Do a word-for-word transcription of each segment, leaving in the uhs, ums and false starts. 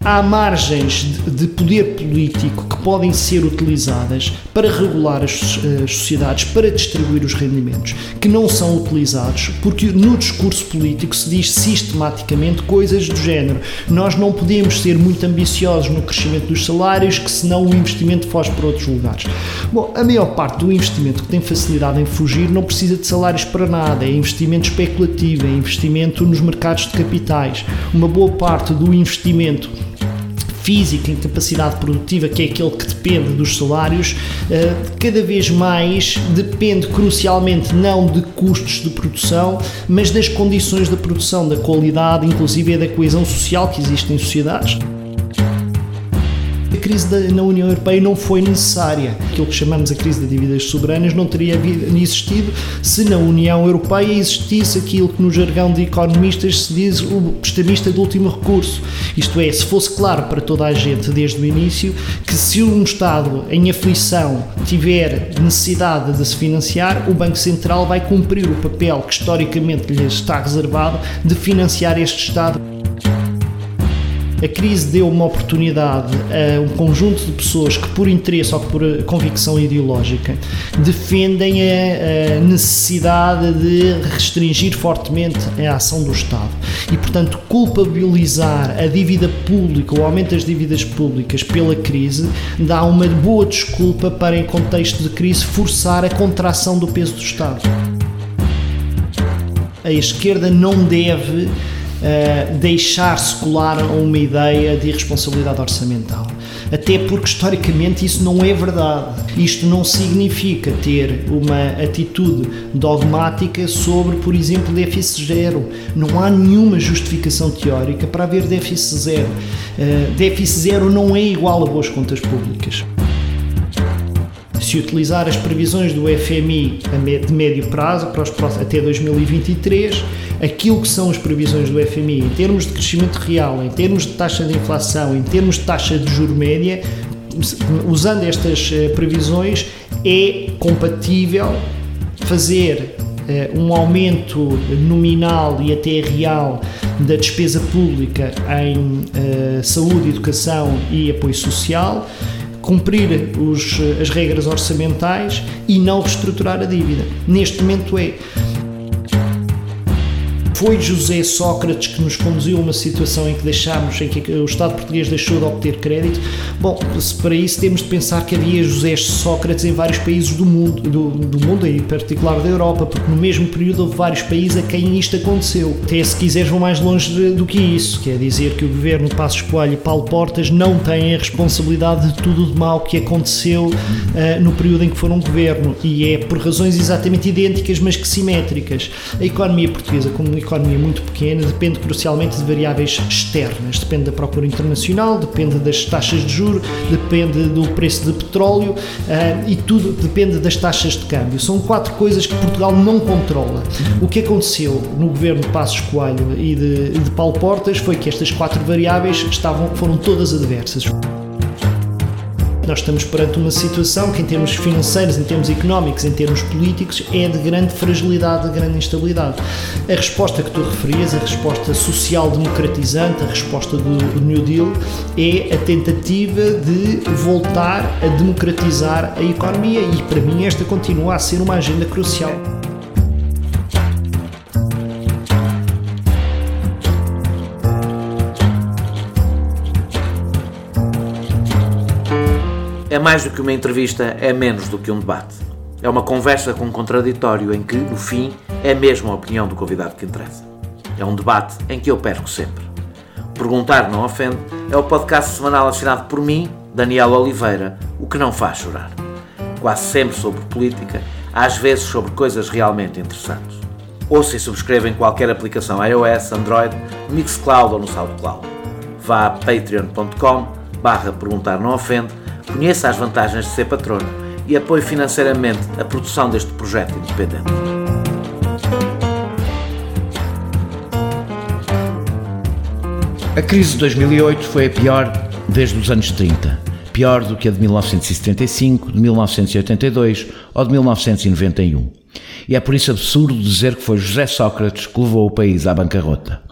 há margens de, de poder político que podem ser utilizadas para regular as, as sociedades, para distribuir os rendimentos, que não são utilizados, porque no discurso político se diz sistematicamente coisas do género: nós não podemos ser muito ambiciosos no crescimento dos salários, que senão o investimento foge para outros lugares. Bom, a maior parte do investimento que tem facilidade em fugir não precisa de salários para nada, é investimento especulativo, é investimento nos mercados de capitais. Uma boa parte do investimento física, em capacidade produtiva, que é aquele que depende dos salários, cada vez mais depende crucialmente não de custos de produção, mas das condições da produção, da qualidade, inclusive da coesão social que existe em sociedades. A crise da, na União Europeia não foi necessária. Aquilo que chamamos a crise de dívidas soberanas não teria existido se na União Europeia existisse aquilo que no jargão de economistas se diz o prestamista de último recurso. Isto é, se fosse claro para toda a gente desde o início que se um Estado em aflição tiver necessidade de se financiar, o Banco Central vai cumprir o papel que historicamente lhe está reservado de financiar este Estado. A crise deu uma oportunidade a um conjunto de pessoas que, por interesse ou por convicção ideológica, defendem a necessidade de restringir fortemente a ação do Estado e, portanto, culpabilizar a dívida pública, o aumento das dívidas públicas pela crise, dá uma boa desculpa para, em contexto de crise, forçar a contração do peso do Estado. A esquerda não deve Uh, deixar-se colar a uma ideia de irresponsabilidade orçamental. Até porque, historicamente, isso não é verdade. Isto não significa ter uma atitude dogmática sobre, por exemplo, déficit zero. Não há nenhuma justificação teórica para haver déficit zero. Uh, déficit zero não é igual a boas contas públicas. Se utilizar as previsões do F M I de médio prazo, para os próximos, até dois mil e vinte e três, aquilo que são as previsões do F M I em termos de crescimento real, em termos de taxa de inflação, em termos de taxa de juro média, usando estas previsões, é compatível fazer uh, um aumento nominal e até real da despesa pública em uh, saúde, educação e apoio social, cumprir os, as regras orçamentais e não reestruturar a dívida. Neste momento é. Foi José Sócrates que nos conduziu a uma situação em que deixámos, em que o Estado português deixou de obter crédito? Bom, para isso temos de pensar que havia José Sócrates em vários países do mundo, do, do mundo e em particular da Europa, porque no mesmo período houve vários países a quem isto aconteceu. Até se quiseres vão mais longe do que isso, quer dizer que o governo de Passos Coelho e Paulo Portas não têm a responsabilidade de tudo de mau que aconteceu uh, no período em que foram governo, e é por razões exatamente idênticas, mas que simétricas. A economia portuguesa, como uma economia muito pequena, depende crucialmente de variáveis externas, depende da procura internacional, depende das taxas de juros, depende do preço de petróleo uh, e tudo depende das taxas de câmbio. São quatro coisas que Portugal não controla. O que aconteceu no governo de Passos Coelho e de, de Paulo Portas foi que estas quatro variáveis estavam, foram todas adversas. Nós estamos perante uma situação que, em termos financeiros, em termos económicos, em termos políticos, é de grande fragilidade, de grande instabilidade. A resposta que tu referias, a resposta social-democratizante, a resposta do New Deal, é a tentativa de voltar a democratizar a economia e, para mim, esta continua a ser uma agenda crucial. É mais do que uma entrevista, é menos do que um debate. É uma conversa com um contraditório em que, no fim, é mesmo a opinião do convidado que interessa. É um debate em que eu perco sempre. Perguntar Não Ofende é o podcast semanal assinado por mim, Daniel Oliveira, o que não faz chorar. Quase sempre sobre política, às vezes sobre coisas realmente interessantes. Ouça e subscreva em qualquer aplicação iOS, Android, Mixcloud ou no SoundCloud. Vá a patreon ponto com barra perguntar não ofende, conheça as vantagens de ser patrono e apoie financeiramente a produção deste projeto independente. A crise de dois mil e oito foi a pior desde os anos trinta. Pior do que a de mil novecentos e setenta e cinco, de mil novecentos e oitenta e dois ou de mil novecentos e noventa e um. E é por isso absurdo dizer que foi José Sócrates que levou o país à bancarrota.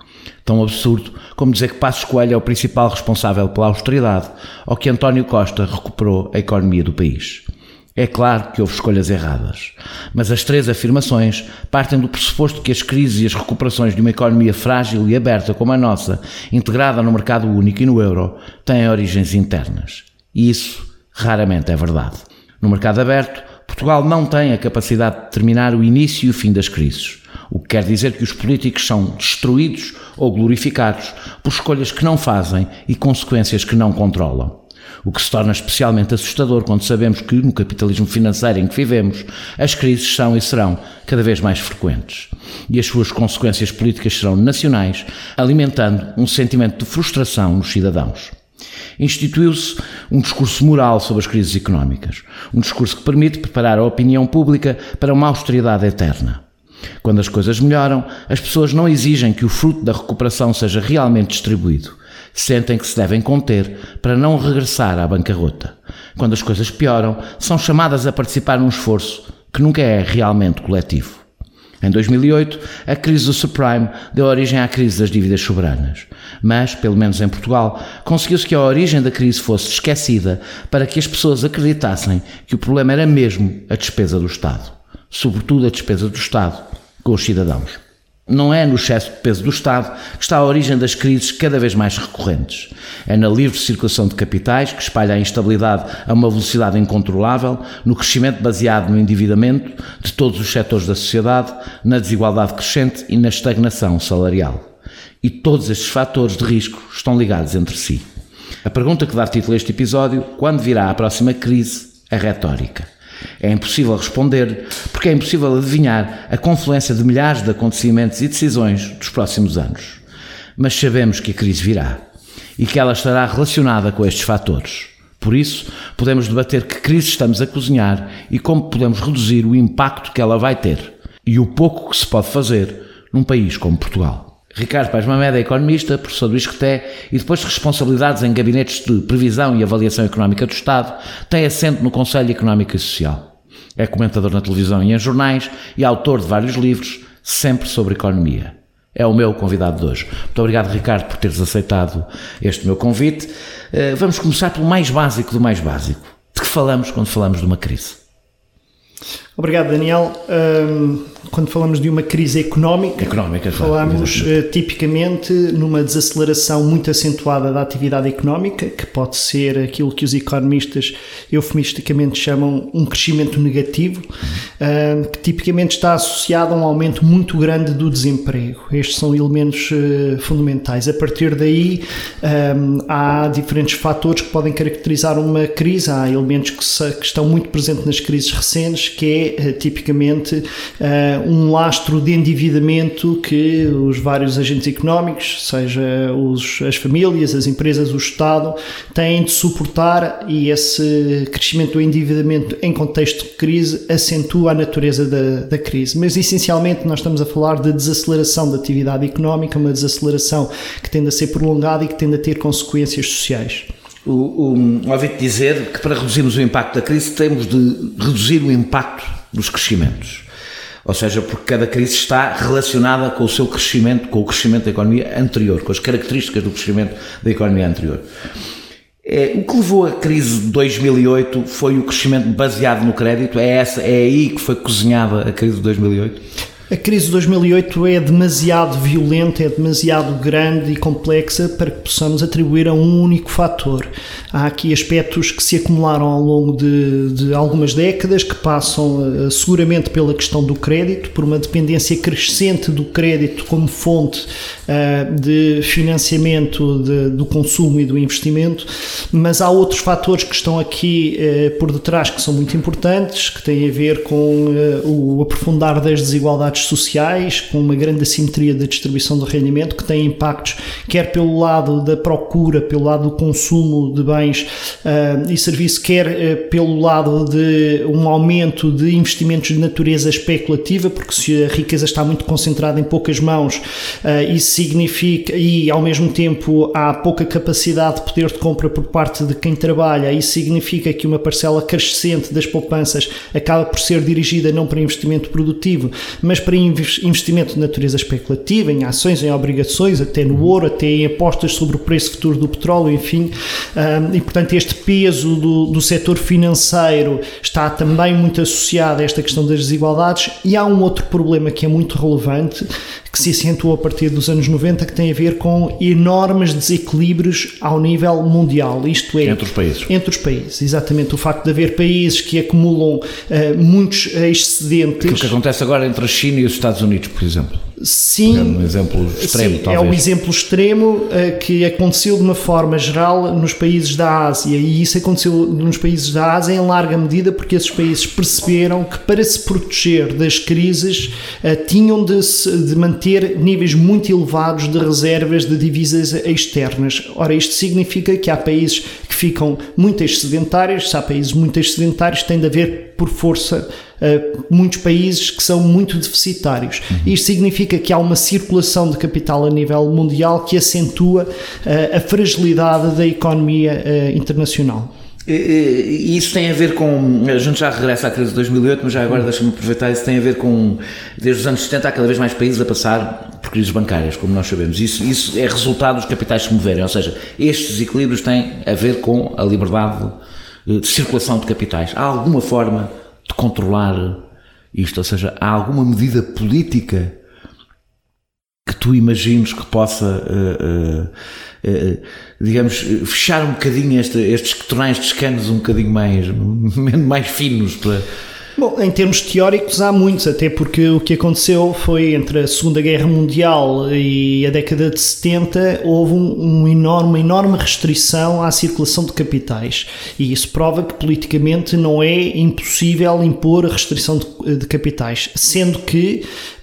Tão absurdo como dizer que Passos Coelho é o principal responsável pela austeridade ou que António Costa recuperou a economia do país. É claro que houve escolhas erradas, mas as três afirmações partem do pressuposto que as crises e as recuperações de uma economia frágil e aberta como a nossa, integrada no mercado único e no euro, têm origens internas. E isso raramente é verdade. No mercado aberto, Portugal não tem a capacidade de determinar o início e o fim das crises, o que quer dizer que os políticos são destruídos ou glorificados por escolhas que não fazem e consequências que não controlam. O que se torna especialmente assustador quando sabemos que, no capitalismo financeiro em que vivemos, as crises são e serão cada vez mais frequentes. E as suas consequências políticas serão nacionais, alimentando um sentimento de frustração nos cidadãos. Instituiu-se um discurso moral sobre as crises económicas, um discurso que permite preparar a opinião pública para uma austeridade eterna. Quando as coisas melhoram, as pessoas não exigem que o fruto da recuperação seja realmente distribuído. Sentem que se devem conter para não regressar à bancarrota. Quando as coisas pioram, são chamadas a participar num esforço que nunca é realmente coletivo. Em dois mil e oito, a crise do subprime deu origem à crise das dívidas soberanas. Mas, pelo menos em Portugal, conseguiu-se que a origem da crise fosse esquecida para que as pessoas acreditassem que o problema era mesmo a despesa do Estado. Sobretudo a despesa do Estado com os cidadãos. Não é no excesso de peso do Estado que está a origem das crises cada vez mais recorrentes. É na livre circulação de capitais que espalha a instabilidade a uma velocidade incontrolável, no crescimento baseado no endividamento de todos os setores da sociedade, na desigualdade crescente e na estagnação salarial. E todos estes fatores de risco estão ligados entre si. A pergunta que dá título a este episódio, quando virá a próxima crise, é retórica. É impossível responder, porque é impossível adivinhar a confluência de milhares de acontecimentos e decisões dos próximos anos. Mas sabemos que a crise virá e que ela estará relacionada com estes fatores. Por isso, podemos debater que crise estamos a cozinhar e como podemos reduzir o impacto que ela vai ter e o pouco que se pode fazer num país como Portugal. Ricardo Paes Mamed é economista, professor do ISCTE e depois de responsabilidades em gabinetes de previsão e avaliação económica do Estado, tem assento no Conselho Económico e Social. É comentador na televisão e em jornais e autor de vários livros, sempre sobre economia. É o meu convidado de hoje. Muito obrigado, Ricardo, por teres aceitado este meu convite. Vamos começar pelo mais básico do mais básico. De que falamos quando falamos de uma crise? Obrigado, Daniel. Um, quando falamos de uma crise económica, económica falamos uh, tipicamente numa desaceleração muito acentuada da atividade económica, que pode ser aquilo que os economistas eufemisticamente chamam um crescimento negativo, uhum. uh, que tipicamente está associado a um aumento muito grande do desemprego. Estes são elementos uh, fundamentais. A partir daí, um, há diferentes fatores que podem caracterizar uma crise. Há elementos que, se, que estão muito presentes nas crises recentes, que é tipicamente uh, um lastro de endividamento que os vários agentes económicos, seja os, as famílias, as empresas, o Estado, têm de suportar, e esse crescimento do endividamento em contexto de crise acentua a natureza da, da crise. Mas essencialmente nós estamos a falar de desaceleração da atividade económica, uma desaceleração que tende a ser prolongada e que tende a ter consequências sociais. O, o, ouvi-te dizer que para reduzirmos o impacto da crise temos de reduzir o impacto dos crescimentos. Ou seja, porque cada crise está relacionada com o seu crescimento, com o crescimento da economia anterior, com as características do crescimento da economia anterior. É, o que levou à crise de dois mil e oito foi o crescimento baseado no crédito? É, essa, é aí que foi cozinhada a crise de dois mil e oito? A crise de dois mil e oito é demasiado violenta, é demasiado grande e complexa para que possamos atribuir a um único fator. Há aqui aspectos que se acumularam ao longo de, de algumas décadas, que passam uh, seguramente pela questão do crédito, por uma dependência crescente do crédito como fonte uh, de financiamento de, do consumo e do investimento, mas há outros fatores que estão aqui uh, por detrás que são muito importantes, que têm a ver com uh, o aprofundar das desigualdades sociais, com uma grande assimetria da distribuição do rendimento, que tem impactos quer pelo lado da procura, pelo lado do consumo de bens uh, e serviços, quer uh, pelo lado de um aumento de investimentos de natureza especulativa, porque se a riqueza está muito concentrada em poucas mãos, uh, isso significa, e ao mesmo tempo há pouca capacidade de poder de compra por parte de quem trabalha, isso significa que uma parcela crescente das poupanças acaba por ser dirigida não para investimento produtivo, mas para investimento de natureza especulativa, em ações, em obrigações, até no ouro, até em apostas sobre o preço futuro do petróleo, enfim. E, portanto, este peso do, do setor financeiro está também muito associado a esta questão das desigualdades. E há um outro problema que é muito relevante, que se acentuou a partir dos anos noventa, que tem a ver com enormes desequilíbrios ao nível mundial, isto é... Entre os países. Entre os países, exatamente. O facto de haver países que acumulam uh, muitos excedentes... Aquilo que acontece agora entre a China e os Estados Unidos, por exemplo. Sim, um exemplo extremo, sim, talvez. É um exemplo extremo uh, que aconteceu de uma forma geral nos países da Ásia, e isso aconteceu nos países da Ásia em larga medida porque esses países perceberam que para se proteger das crises uh, tinham de, se, de manter níveis muito elevados de reservas de divisas externas. Ora, isto significa que há países que ficam muito excedentários. Se há países muito excedentários, tem de haver por força Uh, muitos países que são muito deficitários. Uhum. Isto significa que há uma circulação de capital a nível mundial que acentua uh, a fragilidade da economia uh, internacional. E isso tem a ver com, a gente já regressa à crise de dois mil e oito, mas já agora deixa-me aproveitar, isso tem a ver com, desde os anos setenta há cada vez mais países a passar por crises bancárias, como nós sabemos. Isso, isso é resultado dos capitais se moverem, ou seja, estes desequilíbrios têm a ver com a liberdade de circulação de capitais. Há alguma forma de controlar isto? Ou seja, há alguma medida política que tu imagines que possa, uh, uh, uh, digamos, fechar um bocadinho este, estes, tornar estes canos um bocadinho mais, mais finos para... Bom, em termos teóricos há muitos, até porque o que aconteceu foi entre a Segunda Guerra Mundial e a década de setenta, houve um, um enorme, uma enorme restrição à circulação de capitais, e isso prova que politicamente não é impossível impor a restrição de, de capitais, sendo que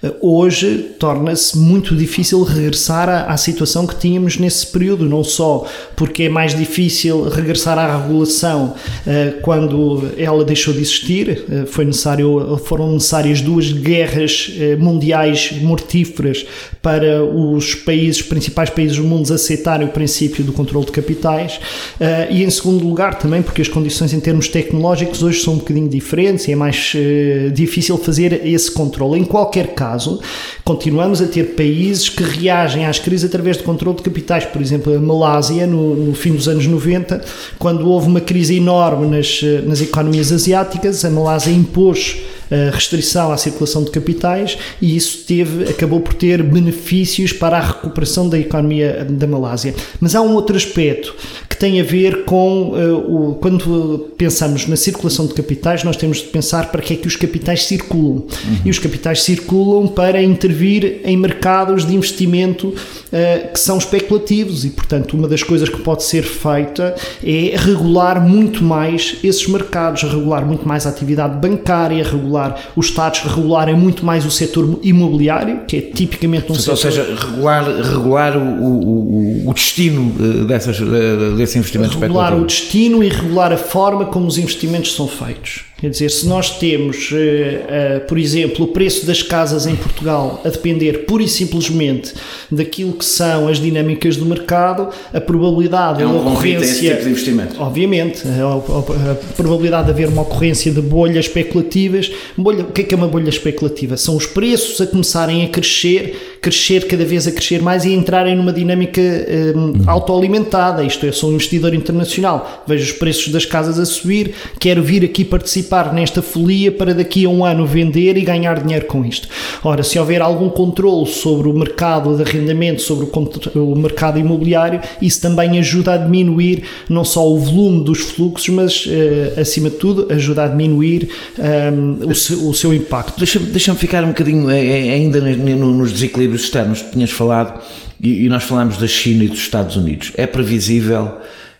hoje torna-se muito difícil regressar à, à situação que tínhamos nesse período, não só porque é mais difícil regressar à regulação uh, quando ela deixou de existir, uh, foi necessário, foram necessárias duas guerras uh, mundiais mortíferas para os países, principais países do mundo aceitarem o princípio do controle de capitais, uh, e em segundo lugar também porque as condições em termos tecnológicos hoje são um bocadinho diferentes e é mais uh, difícil fazer esse controle. Em qualquer caso, continuamos a ter países que reagem às crises através de controle de capitais. Por exemplo, a Malásia, no, no fim dos anos noventa, quando houve uma crise enorme nas, nas economias asiáticas, a Malásia impôs a restrição à circulação de capitais e isso teve, acabou por ter benefícios para a recuperação da economia da Malásia. Mas há um outro aspecto que tem a ver com uh, o, quando pensamos na circulação de capitais, nós temos de pensar para que é que os capitais circulam. Uhum. E os capitais circulam para intervir em mercados de investimento uh, que são especulativos e, portanto, uma das coisas que pode ser feita é regular muito mais esses mercados, regular muito mais a atividade bancária, regular os Estados regularem muito mais o setor imobiliário, que é tipicamente um ou setor... Ou seja, regular, regular o, o, o destino dessas, desse investimento regular especulativo. O destino e regular a forma como os investimentos são feitos. Quer dizer, se nós temos, uh, uh, por exemplo, o preço das casas em Portugal a depender pura e simplesmente daquilo que são as dinâmicas do mercado, a probabilidade é um de ocorrência... esse tipo de investimento. Obviamente, a, a, a probabilidade de haver uma ocorrência de bolhas especulativas. Bolha, o que é que é uma bolha especulativa? São os preços a começarem a crescer, crescer cada vez a crescer mais e entrarem numa dinâmica um, uhum. autoalimentada. Isto é, eu sou um investidor internacional, vejo os preços das casas a subir, quero vir aqui participar nesta folia para daqui a um ano vender e ganhar dinheiro com isto. Ora, se houver algum controle sobre o mercado de arrendamento, sobre o, o mercado imobiliário, isso também ajuda a diminuir não só o volume dos fluxos, mas, uh, acima de tudo, ajuda a diminuir um, o, seu, o seu impacto. Deixa-me, deixa-me ficar um bocadinho ainda nos desequilíbrios externos que tinhas falado, e, e nós falamos da China e dos Estados Unidos. É previsível...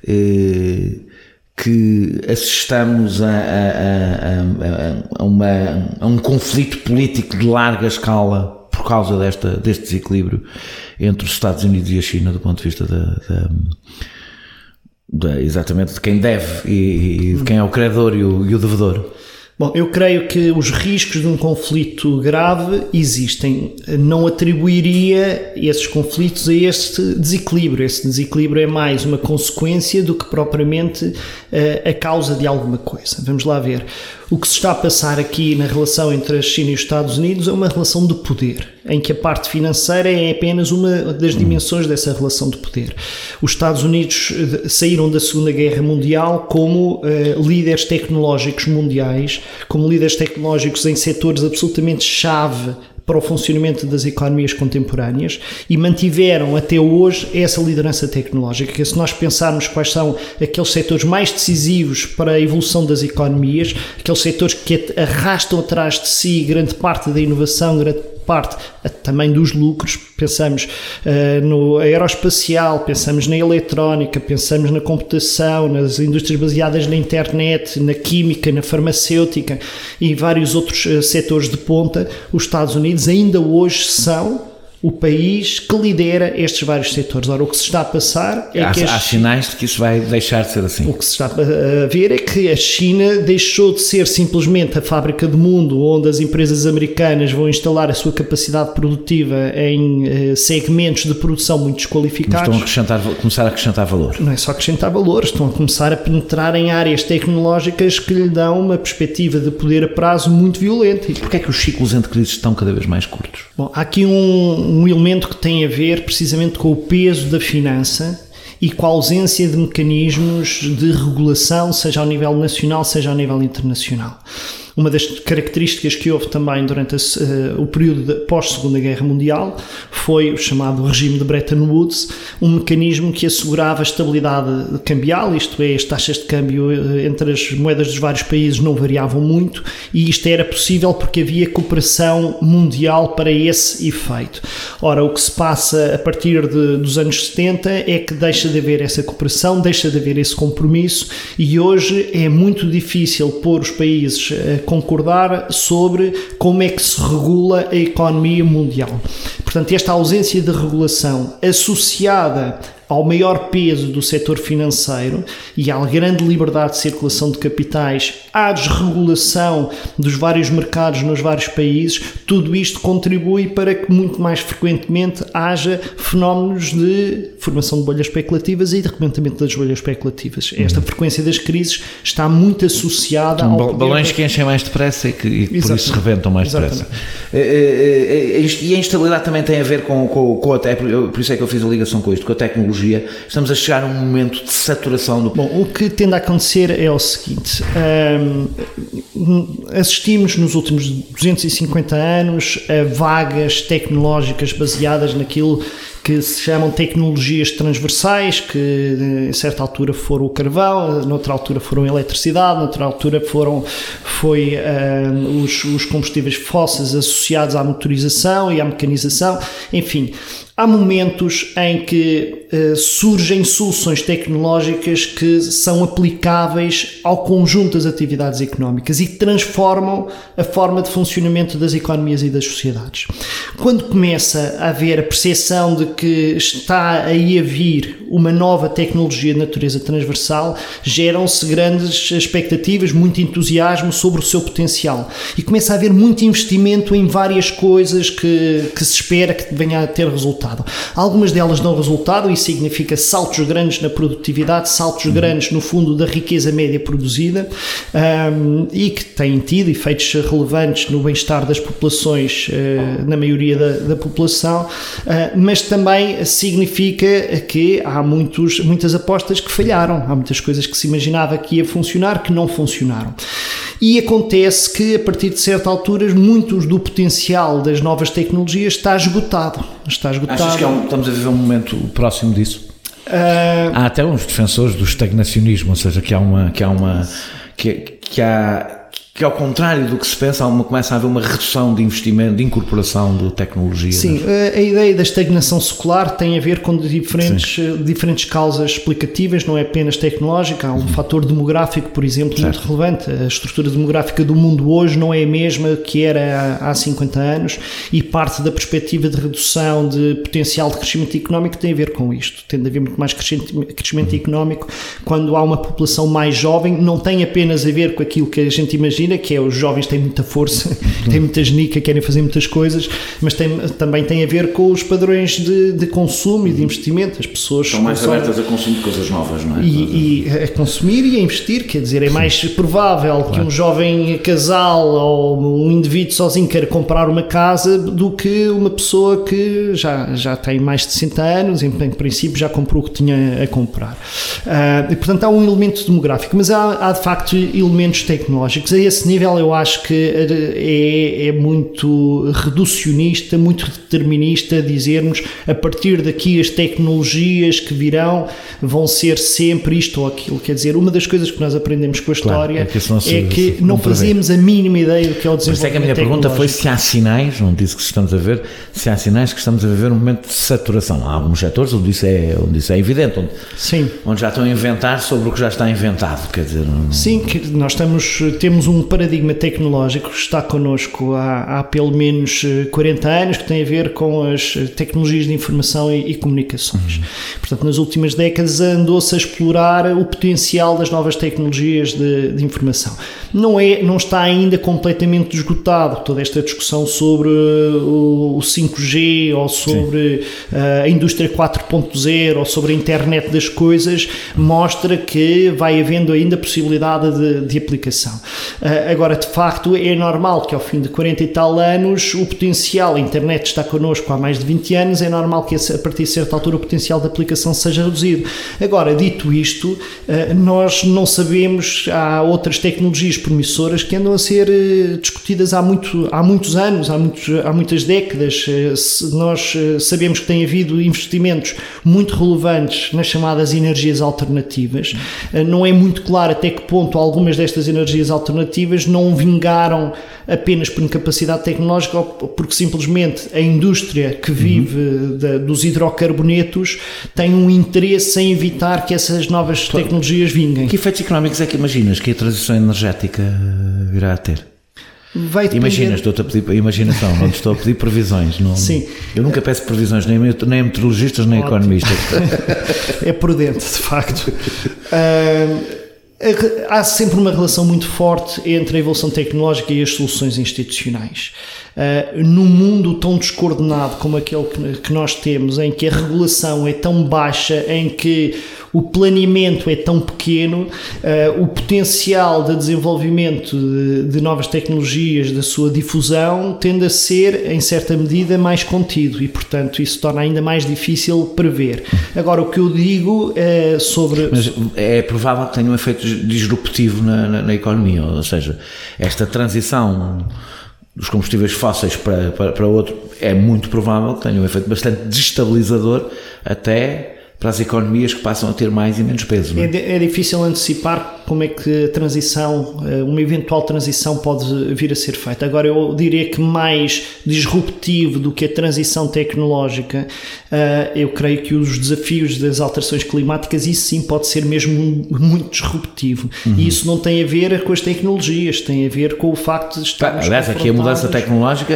Eh, que assistamos a, a, a, a, uma, a um conflito político de larga escala por causa desta, deste desequilíbrio entre os Estados Unidos e a China do ponto de vista da, da, da, exatamente de quem deve e, e de quem é o credor e o, e o devedor. Bom, eu creio que os riscos de um conflito grave existem. Não atribuiria esses conflitos a este desequilíbrio. Esse desequilíbrio é mais uma consequência do que propriamente uh, a causa de alguma coisa. Vamos lá ver. O que se está a passar aqui na relação entre a China e os Estados Unidos é uma relação de poder, em que a parte financeira é apenas uma das dimensões dessa relação de poder. Os Estados Unidos saíram da Segunda Guerra Mundial como uh, líderes tecnológicos mundiais, como líderes tecnológicos em setores absolutamente chave para o funcionamento das economias contemporâneas e mantiveram até hoje essa liderança tecnológica. Se nós pensarmos quais são aqueles setores mais decisivos para a evolução das economias, aqueles setores que arrastam atrás de si grande parte da inovação, grande parte também dos lucros, pensamos uh, no aeroespacial, pensamos na eletrónica, pensamos na computação, nas indústrias baseadas na internet, na química, na farmacêutica e vários outros uh, setores de ponta. Os Estados Unidos ainda hoje são o país que lidera estes vários setores. Ora, o que se está a passar é há, que... Há sinais de que isso vai deixar de ser assim. O que se está a ver é que a China deixou de ser simplesmente a fábrica do mundo onde as empresas americanas vão instalar a sua capacidade produtiva em uh, segmentos de produção muito desqualificados. Estão a acrescentar, começar a acrescentar valor. Não é só acrescentar valor, estão a começar a penetrar em áreas tecnológicas que lhe dão uma perspectiva de poder a prazo muito violenta. E porquê é que os ciclos entre crises estão cada vez mais curtos? Bom, há aqui um um elemento que tem a ver precisamente com o peso da finança e com a ausência de mecanismos de regulação, seja ao nível nacional, seja ao nível internacional. Uma das características que houve também durante a, uh, o período pós-Segunda Guerra Mundial foi o chamado regime de Bretton Woods, um mecanismo que assegurava a estabilidade cambial, isto é, as taxas de câmbio uh, entre as moedas dos vários países não variavam muito e isto era possível porque havia cooperação mundial para esse efeito. Ora, o que se passa a partir de, dos anos setenta é que deixa de haver essa cooperação, deixa de haver esse compromisso e hoje é muito difícil pôr os países uh, concordar sobre como é que se regula a economia mundial. Portanto, esta ausência de regulação associada ao maior peso do setor financeiro e à grande liberdade de circulação de capitais, à desregulação dos vários mercados nos vários países, tudo isto contribui para que muito mais frequentemente haja fenómenos de formação de bolhas especulativas e de arrebentamento das bolhas especulativas. Esta uhum. frequência das crises está muito associada São ao balões que enchem mais depressa e que e por isso rebentam mais depressa. E a instabilidade também tem a ver com, com, com a tecnologia, por isso é que eu fiz a ligação com isto, com a tecnologia. Estamos a chegar a um momento de saturação do... Bom, o que tende a acontecer é o seguinte, um, assistimos nos últimos duzentos e cinquenta anos a vagas tecnológicas baseadas naquilo que se chamam tecnologias transversais, que a certa altura foram o carvão, noutra altura foram a eletricidade, noutra altura foram foi, um, os, os combustíveis fósseis associados à motorização e à mecanização, enfim. Há momentos em que uh, surgem soluções tecnológicas que são aplicáveis ao conjunto das atividades económicas e transformam a forma de funcionamento das economias e das sociedades. Quando começa a haver a percepção de que está aí a vir uma nova tecnologia de natureza transversal, geram-se grandes expectativas, muito entusiasmo sobre o seu potencial e começa a haver muito investimento em várias coisas que, que se espera que venha a ter resultado. Algumas delas dão resultado e significa saltos grandes na produtividade, saltos uhum. grandes no fundo da riqueza média produzida um, e que têm tido efeitos relevantes no bem-estar das populações, uh, na maioria da, da população, uh, mas também significa que há muitos, muitas apostas que falharam, há muitas coisas que se imaginava que ia funcionar que não funcionaram. E acontece que a partir de certa altura muitos do potencial das novas tecnologias está esgotado. Está esgotado. Achas que é um, estamos a viver um momento próximo disso? Uh... Há até uns defensores do estagnacionismo, ou seja, que há uma... Que há uma que, que há... que ao contrário do que se pensa, uma, começa a haver uma redução de investimento, de incorporação de tecnologia. Sim, a, a ideia da estagnação secular tem a ver com diferentes, diferentes causas explicativas, não é apenas tecnológica, há um uhum. fator demográfico, por exemplo, certo. muito relevante. A estrutura demográfica do mundo hoje não é a mesma que era há, há cinquenta anos e parte da perspectiva de redução de potencial de crescimento económico tem a ver com isto. Tende a haver muito mais crescimento, crescimento uhum. económico quando há uma população mais jovem, não tem apenas a ver com aquilo que a gente imagina, que é os jovens têm muita força, têm muita genica, querem fazer muitas coisas, mas tem, também tem a ver com os padrões de, de consumo e de investimento. As pessoas estão mais consomem, abertas a consumir coisas novas, não é? E, e a consumir e a investir, quer dizer, é mais provável claro. que um jovem casal ou um indivíduo sozinho queira comprar uma casa do que uma pessoa que já, já tem mais de sessenta anos, em, em princípio já comprou o que tinha a comprar. Uh, e, portanto, há um elemento demográfico, mas há, há de facto elementos tecnológicos. A esse nível eu acho que é, é muito reducionista, muito determinista dizer-nos a partir daqui as tecnologias que virão vão ser sempre isto ou aquilo. Quer dizer, uma das coisas que nós aprendemos com a história claro, é que, é que não, não fazemos a mínima ideia do que é o desenvolvimento. Por isso é que a minha pergunta foi se há sinais, não disse que estamos a ver, se há sinais que estamos a viver um momento de saturação. Há alguns setores onde isso é, onde isso é evidente, onde, Sim. onde já estão a inventar sobre o que já está inventado. Quer dizer, não... Sim, que nós estamos, temos um paradigma tecnológico que está connosco há, há pelo menos quarenta anos, que tem a ver com as tecnologias de informação e, e comunicações. Uhum. Portanto, nas últimas décadas andou-se a explorar o potencial das novas tecnologias de, de informação. Não, é, não está ainda completamente esgotado toda esta discussão sobre o, o cinco G ou sobre uh, a indústria quatro ponto zero ou sobre a internet das coisas, mostra que vai havendo ainda possibilidade de, de aplicação. Uh, agora, de facto, é normal que ao fim de quarenta e tal anos o potencial, a internet está connosco há mais de vinte anos, é normal que a partir de certa altura o potencial de aplicação seja reduzido. Agora, dito isto, uh, nós não sabemos, há outras tecnologias promissoras que andam a ser uh, discutidas há, muito, há muitos anos, há, muitos, há muitas décadas. Uh, nós uh, sabemos que tem havido investimentos muito relevantes nas chamadas energias alternativas. Uh, não é muito claro até que ponto algumas destas energias alternativas não vingaram apenas por incapacidade tecnológica ou porque simplesmente a indústria que vive uhum. da, dos hidrocarbonetos tem um interesse em evitar que essas novas tecnologias vinguem. Que efeitos económicos é que imaginas que a transição energética virá a ter? Vai depender... Imaginas, estou-te a pedir imaginação, não te estou a pedir previsões. Não, Sim. Eu nunca peço previsões, nem, nem a meteorologistas, nem a economistas. É prudente, de facto. Uh, há sempre uma relação muito forte entre a evolução tecnológica e as soluções institucionais. Uh, num mundo tão descoordenado como aquele que, que nós temos, em que a regulação é tão baixa, em que o planeamento é tão pequeno, uh, o potencial de desenvolvimento de, de novas tecnologias, da sua difusão, tende a ser, em certa medida, mais contido e, portanto, isso torna ainda mais difícil prever. Agora, o que eu digo é sobre... Mas é provável que tenha um efeito disruptivo na, na, na economia, ou seja, esta transição dos combustíveis fósseis para, para, para outro é muito provável que tenha um efeito bastante destabilizador até para as economias que passam a ter mais e menos peso. Não é? É, é difícil antecipar como é que a transição, uma eventual transição pode vir a ser feita. Agora, eu diria que mais disruptivo do que a transição tecnológica, eu creio que os desafios das alterações climáticas, isso sim pode ser mesmo muito disruptivo. Uhum. E isso não tem a ver com as tecnologias, tem a ver com o facto de estarmos Aliás, aqui a mudança tecnológica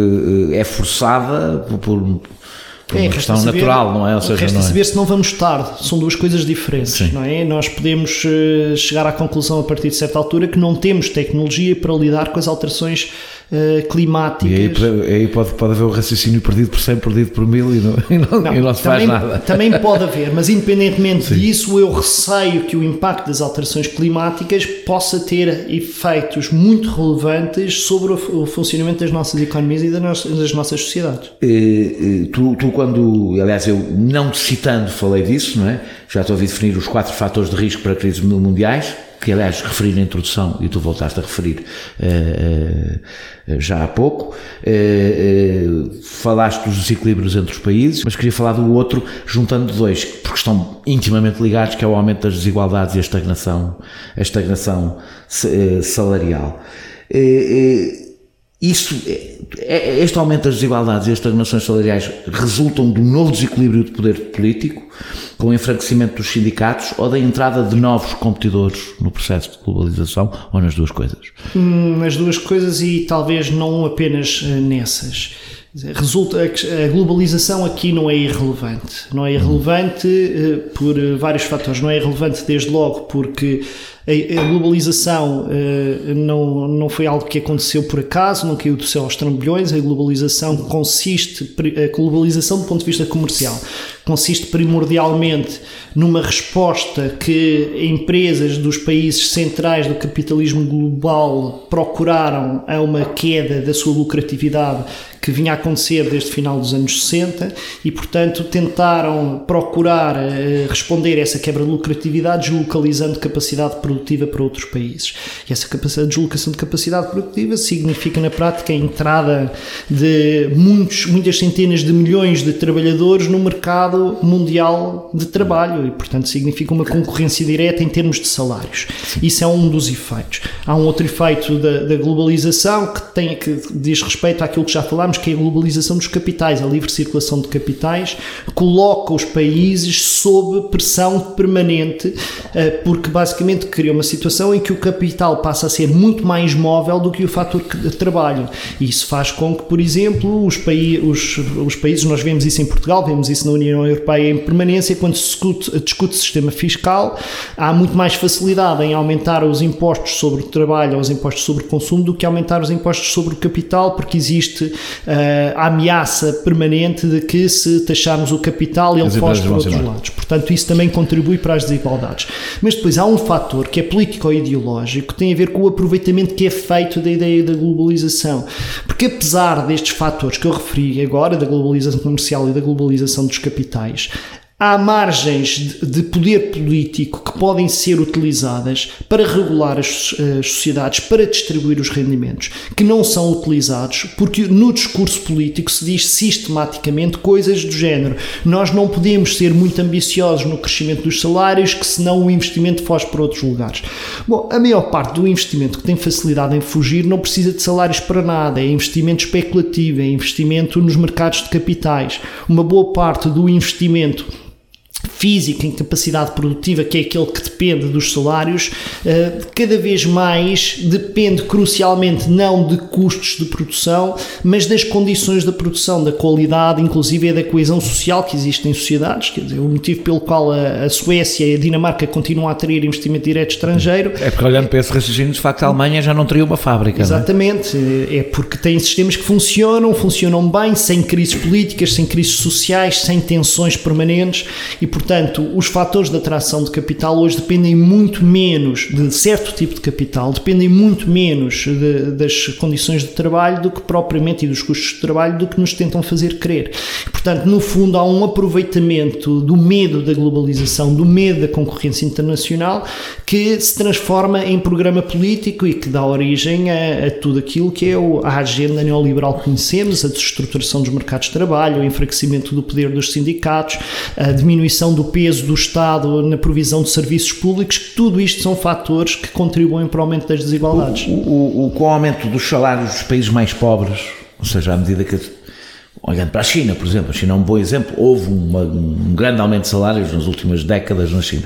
é forçada por... por uma é, questão saber, natural, não é? Ou seja, resta não é? saber se não vamos tarde, são duas coisas diferentes, Sim. não é? Nós podemos uh, chegar à conclusão a partir de certa altura que não temos tecnologia para lidar com as alterações uh, climáticas. E aí, aí pode, pode haver o raciocínio perdido por cem, perdido por mil e não, e não, não, e não se também, faz nada. Também pode haver, mas independentemente Sim. disso, eu receio que o impacto das alterações climáticas possa ter efeitos muito relevantes sobre o, o funcionamento das nossas economias e das nossas, das nossas sociedades. E, tu, tu quando, aliás, eu não te citando falei disso, não é? Já te ouvi definir os quatro fatores de risco para crises mundiais, que aliás referi na introdução e tu voltaste a referir uh, uh, já há pouco. Uh, uh, falaste dos desequilíbrios entre os países, mas queria falar do outro, juntando dois, porque estão intimamente ligados, que é o aumento das desigualdades e a estagnação, a estagnação uh, salarial. Uh, uh, Isso, este aumento das desigualdades e as estagnações salariais resultam de um novo desequilíbrio de poder político, com o enfraquecimento dos sindicatos ou da entrada de novos competidores no processo de globalização, ou nas duas coisas? Nas duas coisas e talvez não apenas nessas. Resulta, a globalização aqui não é irrelevante. Não é irrelevante uh, por vários fatores. Não é irrelevante desde logo porque a, a globalização uh, não, não foi algo que aconteceu por acaso, não caiu do céu aos trambolhões. A globalização consiste, a globalização do ponto de vista comercial, consiste primordialmente numa resposta que empresas dos países centrais do capitalismo global procuraram a uma queda da sua lucratividade que vinha a acontecer desde o final dos anos sessenta e, portanto, tentaram procurar uh, responder a essa quebra de lucratividade deslocalizando capacidade produtiva para outros países. E essa capacidade, deslocação de capacidade produtiva significa, na prática, a entrada de muitos, muitas centenas de milhões de trabalhadores no mercado mundial de trabalho e, portanto, significa uma concorrência direta em termos de salários. Isso é um dos efeitos. Há um outro efeito da, da globalização que, tem, que diz respeito àquilo que já falámos, que é a globalização dos capitais. A livre circulação de capitais coloca os países sob pressão permanente, porque basicamente cria uma situação em que o capital passa a ser muito mais móvel do que o fator de trabalho. E isso faz com que, por exemplo, os, paí- os, os países, nós vemos isso em Portugal, vemos isso na União Europeia em permanência, quando se discute, discute sistema fiscal, há muito mais facilidade em aumentar os impostos sobre o trabalho ou os impostos sobre o consumo do que aumentar os impostos sobre o capital, porque existe Uh, a ameaça permanente de que se taxarmos o capital ele foge para outros lados. Portanto, isso também contribui para as desigualdades. Mas depois há um fator que é político-ideológico que tem a ver com o aproveitamento que é feito da ideia da globalização. Porque apesar destes fatores que eu referi agora, da globalização comercial e da globalização dos capitais, há margens de poder político que podem ser utilizadas para regular as, as sociedades, para distribuir os rendimentos, que não são utilizados porque no discurso político se diz sistematicamente coisas do género: nós não podemos ser muito ambiciosos no crescimento dos salários, que senão o investimento foge para outros lugares. Bom, a maior parte do investimento que tem facilidade em fugir não precisa de salários para nada, é investimento especulativo, é investimento nos mercados de capitais. Uma boa parte do investimento física, em capacidade produtiva, que é aquele que depende dos salários, cada vez mais depende crucialmente não de custos de produção, mas das condições da produção, da qualidade, inclusive é da coesão social que existe em sociedades. Quer dizer, o motivo pelo qual a Suécia e a Dinamarca continuam a atrair investimento direto estrangeiro é porque, olhando para esse raciocínio, de facto a Alemanha já não teria uma fábrica. Exatamente, não é? É porque tem sistemas que funcionam, funcionam bem, sem crises políticas, sem crises sociais, sem tensões permanentes e, portanto, os fatores de atração de capital hoje dependem muito menos de certo tipo de capital, dependem muito menos de, das condições de trabalho do que propriamente e dos custos de trabalho do que nos tentam fazer crer. Portanto, no fundo, há um aproveitamento do medo da globalização, do medo da concorrência internacional, que se transforma em programa político e que dá origem a, a tudo aquilo que é a agenda neoliberal que conhecemos, a desestruturação dos mercados de trabalho, o enfraquecimento do poder dos sindicatos, a diminuição do peso do Estado na provisão de serviços públicos. Tudo isto são fatores que contribuem para o aumento das desigualdades. O, o, o, com o aumento dos salários dos países mais pobres, ou seja, à medida que, olhando para a China, por exemplo, a China é um bom exemplo, houve uma, um grande aumento de salários nas últimas décadas na China.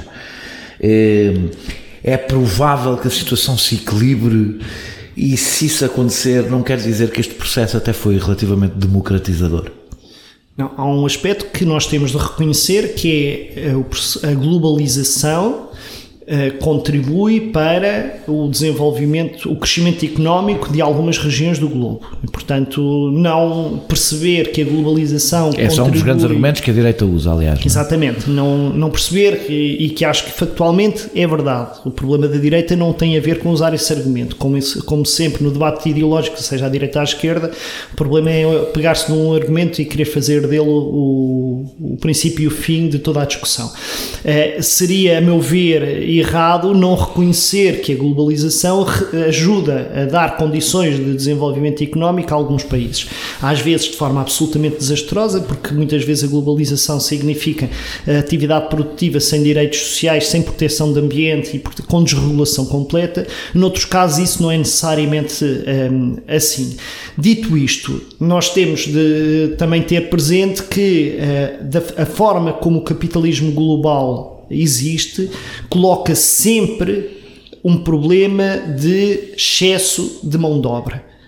É, é provável que a situação se equilibre e, se isso acontecer, não quer dizer que este processo até foi relativamente democratizador? Não, há um aspecto que nós temos de reconhecer, que é a globalização uh, contribui para o desenvolvimento, o crescimento económico de algumas regiões do globo. E, portanto, não perceber que a globalização é só um dos grandes argumentos que a direita usa, aliás. Não? Exatamente. Não, não perceber, e, e que acho que factualmente é verdade. O problema da direita não tem a ver com usar esse argumento. Como, esse, como sempre no debate ideológico, seja à direita ou à esquerda, o problema é pegar-se num argumento e querer fazer dele o, o princípio e o fim de toda a discussão. Uh, seria, a meu ver, errado não reconhecer que a globalização ajuda a dar condições de desenvolvimento económico a alguns países. Às vezes de forma absolutamente desastrosa, porque muitas vezes a globalização significa a atividade produtiva sem direitos sociais, sem proteção de ambiente e com desregulação completa. Noutros casos isso não é necessariamente um, assim. Dito isto, nós temos de também ter presente que uh, da, a forma como o capitalismo global existe, coloca sempre um problema de excesso de mão de obra.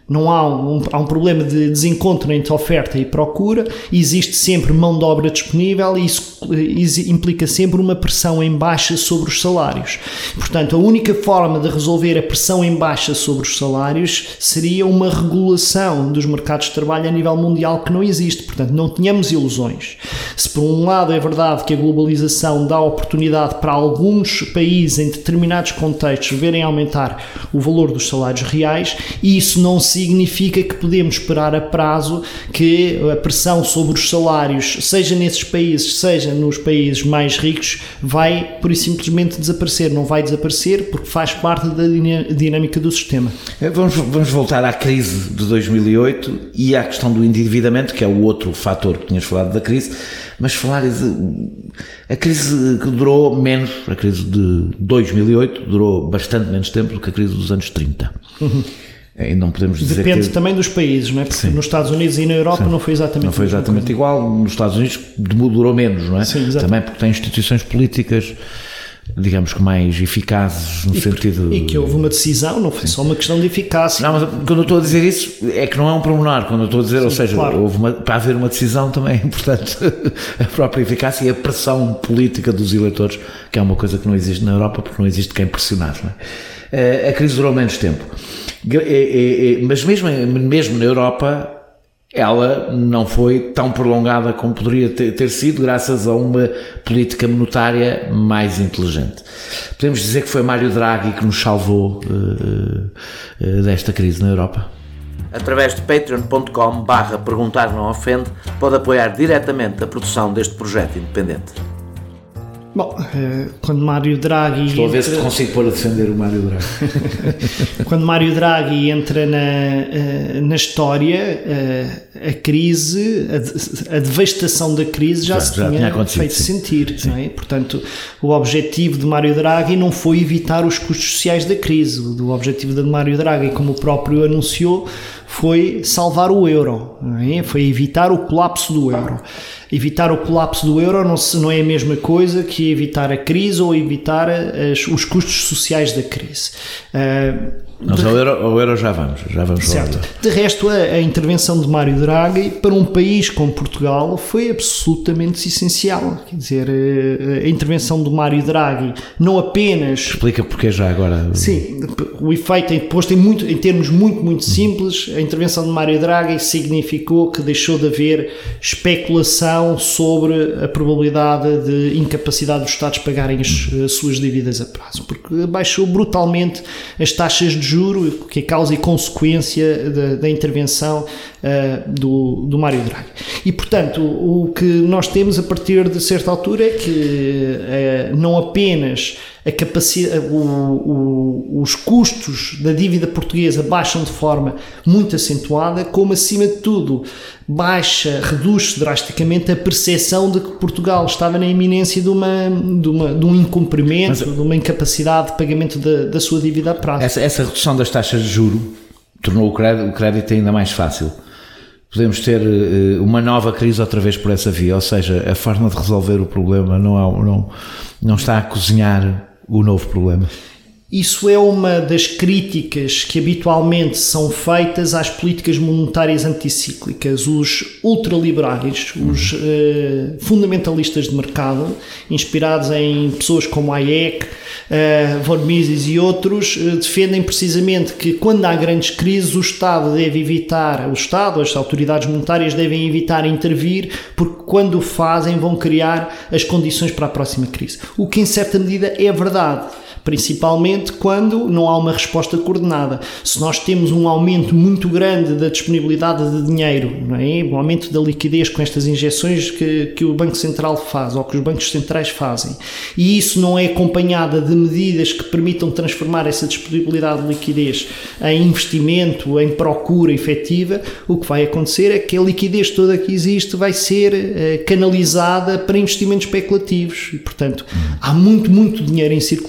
Não há um, há um problema de desencontro entre oferta e procura, existe sempre mão de obra disponível e isso, isso implica sempre uma pressão em baixa sobre os salários. Portanto, a única forma de resolver a pressão em baixa sobre os salários seria uma regulação dos mercados de trabalho a nível mundial que não existe. Portanto, não tenhamos ilusões. Se por um lado é verdade que a globalização dá oportunidade para alguns países em determinados contextos verem aumentar o valor dos salários reais, isso não significa que podemos esperar a prazo que a pressão sobre os salários, seja nesses países, seja nos países mais ricos, vai por e simplesmente desaparecer. Não vai desaparecer porque faz parte da dinâmica do sistema. Vamos, vamos voltar à crise de dois mil e oito e à questão do endividamento, que é o outro fator que tinhas falado da crise, mas falar de a crise que durou menos, a crise de dois mil e oito durou bastante menos tempo do que a crise dos anos trinta. Uhum. E não podemos dizer Depende que... também dos países, não é? Porque Sim. nos Estados Unidos e na Europa Sim. não foi exatamente Não foi exatamente igual. Nos Estados Unidos durou menos, não é? Sim, também porque tem instituições políticas, digamos que mais eficazes no e sentido... E que houve uma decisão, não foi Sim. só uma questão de eficácia. Não, mas quando eu estou a dizer isso, é que não é um pormenor. Quando eu estou a dizer, Sim, ou seja, claro. houve uma, para haver uma decisão também é importante a própria eficácia e a pressão política dos eleitores, que é uma coisa que não existe na Europa, porque não existe quem pressionar, não é? A crise durou menos tempo. Mas mesmo, mesmo na Europa, ela não foi tão prolongada como poderia ter, ter sido, graças a uma política monetária mais inteligente. Podemos dizer que foi Mário Draghi que nos salvou uh, uh, desta crise na Europa? Através de patreon ponto com barra perguntar não ofende, pode apoiar diretamente a produção deste projeto independente. Bom, quando Mário Draghi... Estou a ver entra... se consigo pôr a defender o Mário Draghi. Quando Mário Draghi entra na, na história, a crise, a, a devastação da crise já, já se já tinha, tinha feito sim. sentir. Sim. Não é? Portanto, o objetivo de Mário Draghi não foi evitar os custos sociais da crise. O objetivo de Mário Draghi, como o próprio anunciou, foi salvar o euro, não é? Foi evitar o colapso do euro. Evitar o colapso do euro não, se, não é a mesma coisa que evitar a crise ou evitar as, os custos sociais da crise. Uh, Nós ao euro, ao euro já vamos, já vamos certo. De resto, a, a intervenção de Mário Draghi para um país como Portugal foi absolutamente essencial. Quer dizer, a, a intervenção de Mário Draghi não apenas... Explica porque já agora... Sim, o efeito em, posto em, muito, em termos muito, muito simples, a intervenção de Mário Draghi significou que deixou de haver especulação sobre a probabilidade de incapacidade dos Estados pagarem as, as suas dívidas a prazo, porque baixou brutalmente as taxas de juro, que é causa e consequência da, da intervenção uh, do, do Mário Draghi. E, portanto, o que nós temos a partir de certa altura é que uh, não apenas a capacidade, o, o, os custos da dívida portuguesa baixam de forma muito acentuada, como, acima de tudo, baixa, reduz-se drasticamente a percepção de que Portugal estava na iminência de, uma, de, uma, de um incumprimento, Mas, de uma incapacidade de pagamento da, da sua dívida a prazo. Essa, essa redução das taxas de juro tornou o crédito, o crédito ainda mais fácil. Podemos ter uh, uma nova crise outra vez por essa via, ou seja, a forma de resolver o problema não, é, não, não está a cozinhar o novo problema. Isso é uma das críticas que habitualmente são feitas às políticas monetárias anticíclicas. Os ultraliberais, os uh, fundamentalistas de mercado, inspirados em pessoas como Hayek, uh, von Mises e outros, uh, defendem precisamente que quando há grandes crises o Estado deve evitar, o Estado, as autoridades monetárias devem evitar intervir, porque quando o fazem vão criar as condições para a próxima crise. O que em certa medida é verdade. Principalmente quando não há uma resposta coordenada. Se nós temos um aumento muito grande da disponibilidade de dinheiro, não é? Um aumento da liquidez com estas injeções que, que o Banco Central faz ou que os bancos centrais fazem, e isso não é acompanhada de medidas que permitam transformar essa disponibilidade de liquidez em investimento, em procura efetiva, o que vai acontecer é que a liquidez toda que existe vai ser uh, canalizada para investimentos especulativos e, portanto, há muito, muito dinheiro em circulação,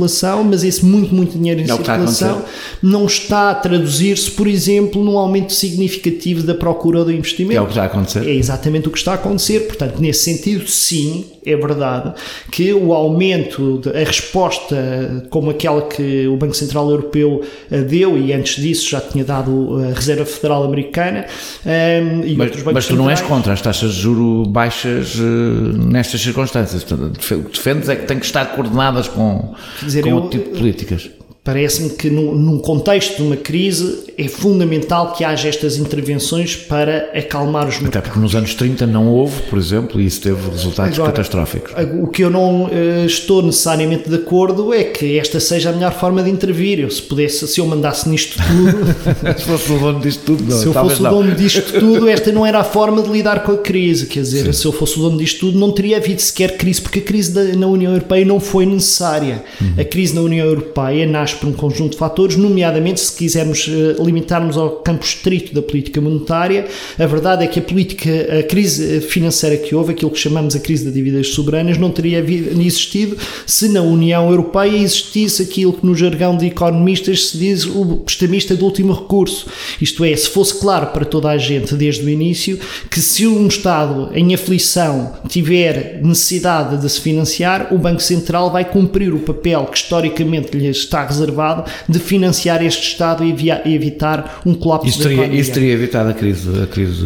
mas esse muito, muito dinheiro em é circulação não está a traduzir-se, por exemplo, num aumento significativo da procura do investimento. É o que está a acontecer. É exatamente o que está a acontecer. Portanto, nesse sentido, sim, é verdade que o aumento, a resposta como aquela que o Banco Central Europeu deu, e antes disso já tinha dado a Reserva Federal Americana um, e mas, outros bancos mas tu não és centrais. contra as taxas de juros baixas uh, nestas circunstâncias. O que defendes é que têm que estar coordenadas com, dizer, com eu, outro tipo de políticas. Parece-me que num, num contexto de uma crise é fundamental que haja estas intervenções para acalmar os mercados. Até porque nos anos trinta não houve, por exemplo, e isso teve resultados Agora, catastróficos. O que eu não uh, estou necessariamente de acordo é que esta seja a melhor forma de intervir. Eu, se pudesse, se eu mandasse nisto tudo... se fosse o dono disto tudo, não. Se eu fosse o não. dono disto tudo, esta não era a forma de lidar com a crise. Quer dizer, Sim. se eu fosse o dono disto tudo, não teria havido sequer crise, porque a crise da, na União Europeia não foi necessária. Uhum. A crise na União Europeia nasce por um conjunto de fatores, nomeadamente, se quisermos uh, limitarmos ao campo estrito da política monetária, a verdade é que a política, a crise financeira que houve, aquilo que chamamos a crise das dívidas soberanas, não teria existido se na União Europeia existisse aquilo que no jargão de economistas se diz o prestamista de último recurso. Isto é, se fosse claro para toda a gente desde o início que se um Estado em aflição tiver necessidade de se financiar, o Banco Central vai cumprir o papel que historicamente lhe está reservado de financiar este Estado e evitar um colapso isso da teria, economia. Isso teria evitado a crise, a crise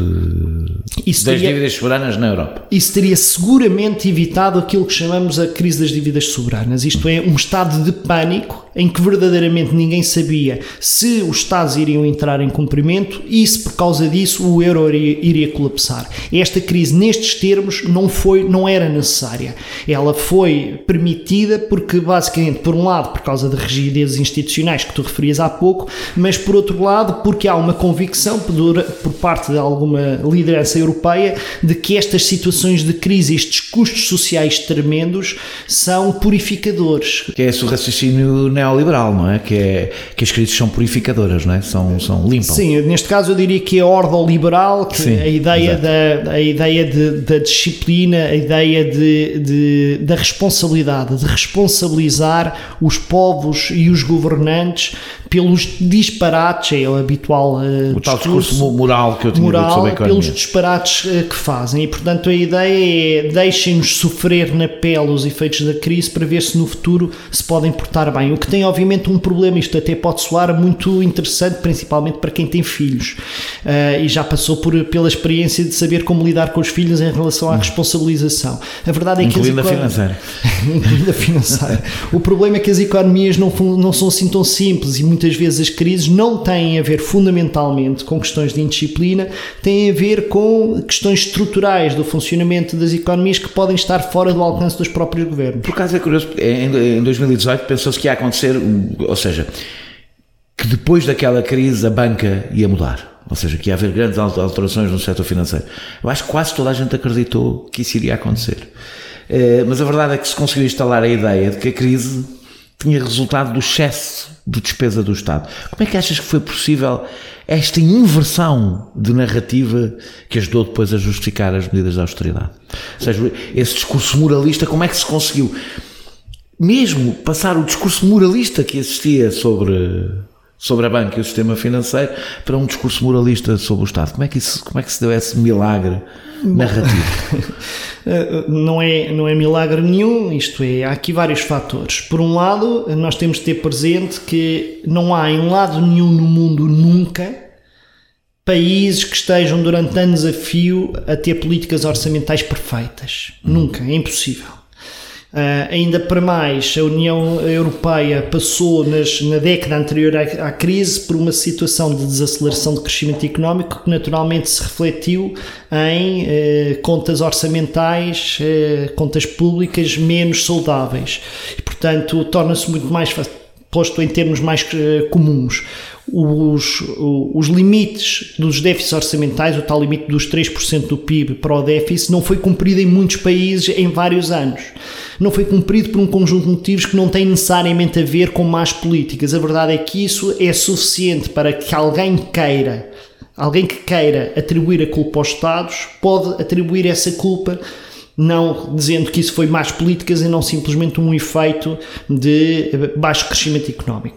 isso das teria, dívidas soberanas na Europa. Isso teria seguramente evitado aquilo que chamamos a crise das dívidas soberanas. Isto é, um estado de pânico em que verdadeiramente ninguém sabia se os Estados iriam entrar em cumprimento e se por causa disso o euro iria, iria colapsar. Esta crise, nestes termos, não, foi, não era necessária. Ela foi permitida porque, basicamente, por um lado, por causa de rigidezes institucionais que tu referias há pouco, mas por outro lado, porque há uma convicção por, por parte de alguma liderança europeia de que estas situações de crise, estes custos sociais tremendos, são purificadores. Que é esse o raciocínio neoliberal, não é? Que, é, que as crises são purificadoras, não é? São, são limpam. Sim, neste caso eu diria que é ordoliberal, que Sim, a ideia, da, a ideia de, da disciplina, a ideia de, de, da responsabilidade, de responsabilizar os povos e os governantes pelos disparates, é o habitual uh, o tal discurso, discurso moral que eu tinha moral, dito sobre a economia. Pelos disparates uh, que fazem, e portanto a ideia é deixem-nos sofrer na pele os efeitos da crise para ver se no futuro se podem portar bem, o que tem obviamente um problema, isto até pode soar muito interessante, principalmente para quem tem filhos uh, e já passou por, pela experiência de saber como lidar com os filhos em relação à responsabilização. A verdade é incluindo que a financeira. incluindo a financeira. O problema é que as economias não, não são assim tão simples e muitas vezes as crises não têm a ver fundamentalmente com questões de indisciplina, têm a ver com questões estruturais do funcionamento das economias que podem estar fora do alcance dos próprios governos. Por acaso é curioso, em dois mil e dezoito pensou-se que ia acontecer, ou seja, que depois daquela crise a banca ia mudar. Ou seja, que ia haver grandes alterações no setor financeiro. Eu acho que quase toda a gente acreditou que isso iria acontecer. Mas a verdade é que se conseguiu instalar a ideia de que a crise tinha resultado do excesso de despesa do Estado. Como é que achas que foi possível esta inversão de narrativa que ajudou depois a justificar as medidas de austeridade? Ou seja, esse discurso moralista, como é que se conseguiu mesmo passar o discurso moralista que existia sobre... sobre a banca e o sistema financeiro para um discurso moralista sobre o Estado? Como é que, isso, como é que se deu esse milagre narrativo? Não é, não é milagre nenhum, isto é, há aqui vários fatores. Por um lado, nós temos de ter presente que não há em lado nenhum no mundo nunca países que estejam durante anos a fio a ter políticas orçamentais perfeitas. Hum. Nunca, é impossível. Uh, ainda para mais, a União Europeia passou nas, na década anterior à, à crise por uma situação de desaceleração do crescimento económico que naturalmente se refletiu em uh, contas orçamentais, uh, contas públicas menos saudáveis e, portanto, torna-se muito mais posto em termos mais uh, comuns. Os, os limites dos déficits orçamentais, o tal limite dos três por cento do P I B para o déficit, não foi cumprido em muitos países em vários anos. Não foi cumprido por um conjunto de motivos que não têm necessariamente a ver com más políticas. A verdade é que isso é suficiente para que alguém queira, alguém que queira atribuir a culpa aos Estados, pode atribuir essa culpa não dizendo que isso foi más políticas e não simplesmente um efeito de baixo crescimento económico.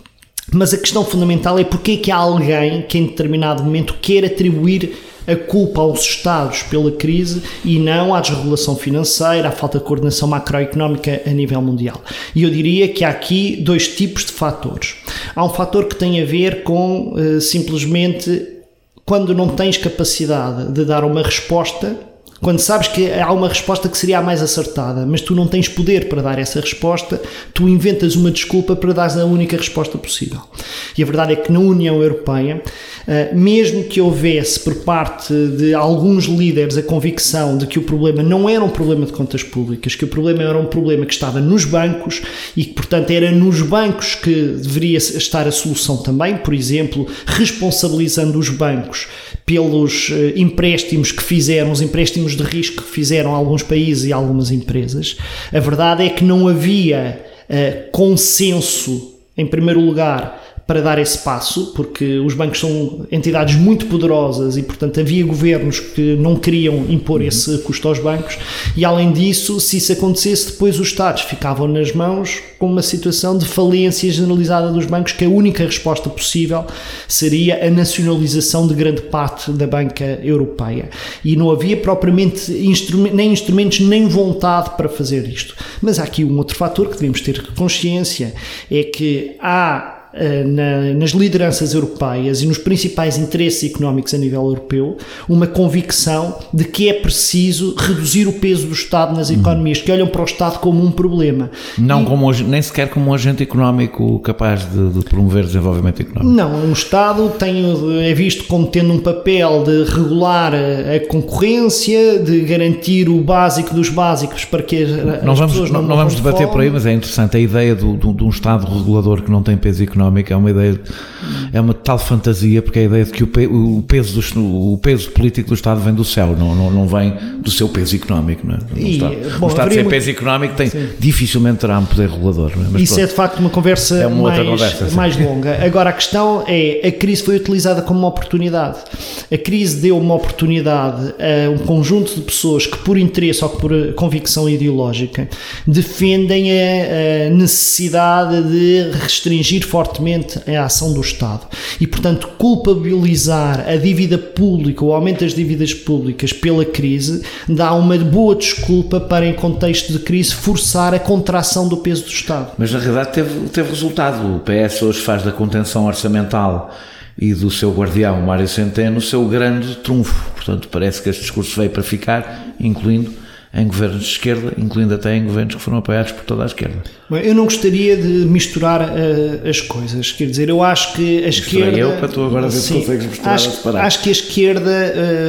Mas a questão fundamental é porque é que há alguém que em determinado momento quer atribuir a culpa aos Estados pela crise e não à desregulação financeira, à falta de coordenação macroeconómica a nível mundial. E eu diria que há aqui dois tipos de fatores. Há um fator que tem a ver com uh, simplesmente quando não tens capacidade de dar uma resposta, quando sabes que há uma resposta que seria a mais acertada, mas tu não tens poder para dar essa resposta, tu inventas uma desculpa para dar a única resposta possível. E a verdade é que na União Europeia, mesmo que houvesse por parte de alguns líderes a convicção de que o problema não era um problema de contas públicas, que o problema era um problema que estava nos bancos e que, portanto, era nos bancos que deveria estar a solução também, por exemplo, responsabilizando os bancos pelos empréstimos que fizeram, os empréstimos de risco que fizeram alguns países e algumas empresas. A verdade é que não havia uh, consenso, em primeiro lugar, para dar esse passo, porque os bancos são entidades muito poderosas e, portanto, havia governos que não queriam impor uhum. esse custo aos bancos e, além disso, se isso acontecesse, depois os Estados ficavam nas mãos com uma situação de falência generalizada dos bancos, que a única resposta possível seria a nacionalização de grande parte da banca europeia. E não havia propriamente instrum- nem instrumentos nem vontade para fazer isto. Mas há aqui um outro fator que devemos ter consciência, é que há Na, nas lideranças europeias e nos principais interesses económicos a nível europeu, uma convicção de que é preciso reduzir o peso do Estado nas economias, que olham para o Estado como um problema. Não e, como, nem sequer como um agente económico capaz de, de promover desenvolvimento económico. Não, um Estado tem, é visto como tendo um papel de regular a, a concorrência, de garantir o básico dos básicos para que as, não as vamos, pessoas não Não, não vamos debater fome. por aí, mas é interessante a ideia do, do, de um Estado regulador que não tem peso económico. É uma ideia, é uma tal fantasia, porque é a ideia de que o, pe, o, peso, do, o peso político do Estado vem do céu, não, não, não vem do seu peso económico. Não é? O e, Estado, bom, o Estado sem muito... peso económico tem, dificilmente terá um poder regulador. Não é? Mas Isso pronto, é de facto uma conversa, é uma mais, conversa, mais longa. Agora a questão é, a crise foi utilizada como uma oportunidade. A crise deu uma oportunidade a um conjunto de pessoas que, por interesse ou por convicção ideológica, defendem a, a necessidade de restringir fortemente a ação do Estado e, portanto, culpabilizar a dívida pública, o aumento das dívidas públicas pela crise, dá uma boa desculpa para, em contexto de crise, forçar a contração do peso do Estado. Mas na realidade teve, teve resultado. O P S hoje faz da contenção orçamental e do seu guardião, Mário Centeno, o seu grande trunfo. Portanto, parece que este discurso veio para ficar, incluindo em governos de esquerda, incluindo até em governos que foram apoiados por toda a esquerda. Bem, eu não gostaria de misturar uh, as coisas, quer dizer, eu acho que a Misturei esquerda... eu para tu agora ver se consegues misturar acho, a separar. acho que a esquerda,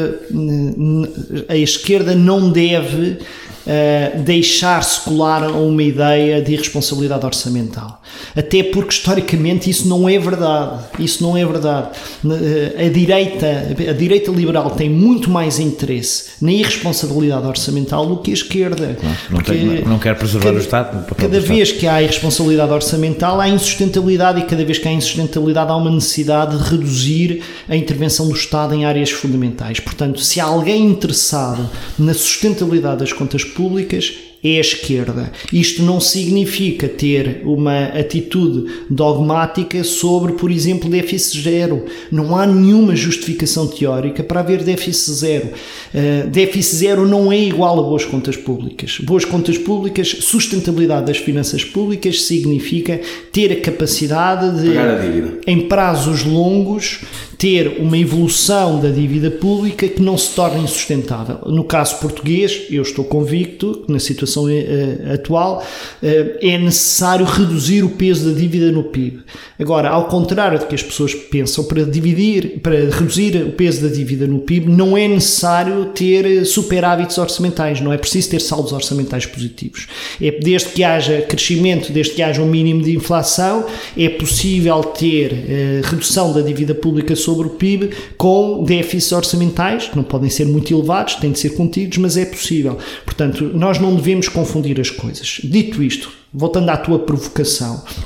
uh, a esquerda não deve uh, deixar-se colar a uma ideia de irresponsabilidade orçamental. Até porque, historicamente, isso não é verdade. Isso não é verdade. A direita, a direita liberal tem muito mais interesse na irresponsabilidade orçamental do que a esquerda. Não, não, tem, não, não quer preservar cada, o Estado. O cada do vez Estado. que há irresponsabilidade orçamental, há insustentabilidade, e cada vez que há insustentabilidade, há uma necessidade de reduzir a intervenção do Estado em áreas fundamentais. Portanto, se há alguém interessado na sustentabilidade das contas públicas, é a esquerda. Isto não significa ter uma atitude dogmática sobre, por exemplo, déficit zero. Não há nenhuma justificação teórica para haver déficit zero. Uh, déficit zero não é igual a boas contas públicas. Boas contas públicas, sustentabilidade das finanças públicas, significa ter a capacidade de, pagar a dívida em prazos longos, ter uma evolução da dívida pública que não se torne insustentável. No caso português, eu estou convicto que na situação uh, atual uh, é necessário reduzir o peso da dívida no P I B. Agora, ao contrário do que as pessoas pensam, para dividir, para reduzir o peso da dívida no P I B, não é necessário ter superávites orçamentais, não é preciso ter saldos orçamentais positivos. É, desde que haja crescimento, desde que haja um mínimo de inflação, é possível ter uh, redução da dívida pública sobre o P I B com déficits orçamentais, que não podem ser muito elevados, têm de ser contidos, mas é possível. Portanto, nós não devemos confundir as coisas. Dito isto, voltando à tua provocação, Sim.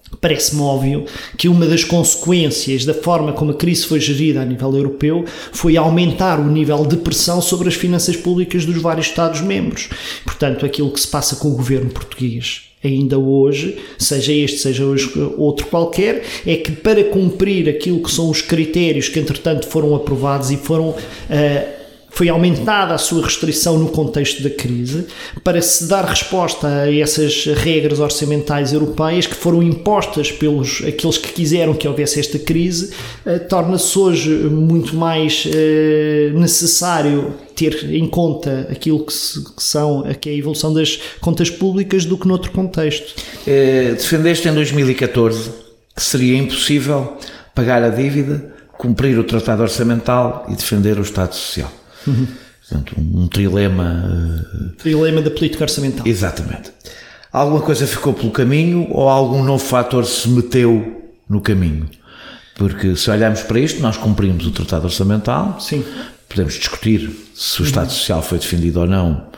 Parece-me óbvio que uma das consequências da forma como a crise foi gerida a nível europeu foi aumentar o nível de pressão sobre as finanças públicas dos vários Estados-membros. Portanto, aquilo que se passa com o governo português ainda hoje, seja este, seja hoje outro qualquer, é que para cumprir aquilo que são os critérios que entretanto foram aprovados e foram... Uh, foi aumentada a sua restrição no contexto da crise, para se dar resposta a essas regras orçamentais europeias que foram impostas pelos aqueles que quiseram que houvesse esta crise, eh, torna-se hoje muito mais eh, necessário ter em conta aquilo que, se, que são que é a evolução das contas públicas do que noutro contexto. Eh, defendeste em dois mil e catorze que seria impossível pagar a dívida, cumprir o tratado orçamental e defender o Estado Social. Uhum. Portanto, um trilema... Trilema da política orçamental. Exatamente. Alguma coisa ficou pelo caminho ou algum novo fator se meteu no caminho? Porque se olharmos para isto, nós cumprimos o tratado orçamental. Sim. Podemos discutir se o Estado Social foi defendido ou não.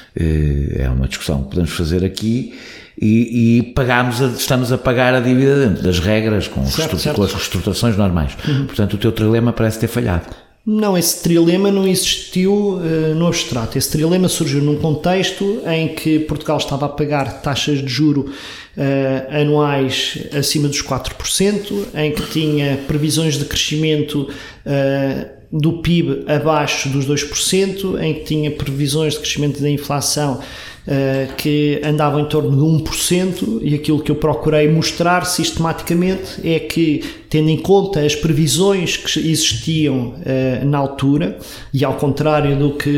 É uma discussão que podemos fazer aqui. E, e pagamos a, estamos a pagar a dívida dentro das regras, com, certo, restru- certo. com as reestruturações normais. Uhum. Portanto, o teu trilema parece ter falhado. Não, esse trilema não existiu uh, no abstrato. Esse trilema surgiu num contexto em que Portugal estava a pagar taxas de juro uh, anuais acima dos quatro por cento, em que tinha previsões de crescimento uh, do P I B abaixo dos dois por cento, em que tinha previsões de crescimento da inflação Uh, que andavam em torno de um por cento, e aquilo que eu procurei mostrar sistematicamente é que, tendo em conta as previsões que existiam uh, na altura, e ao contrário do que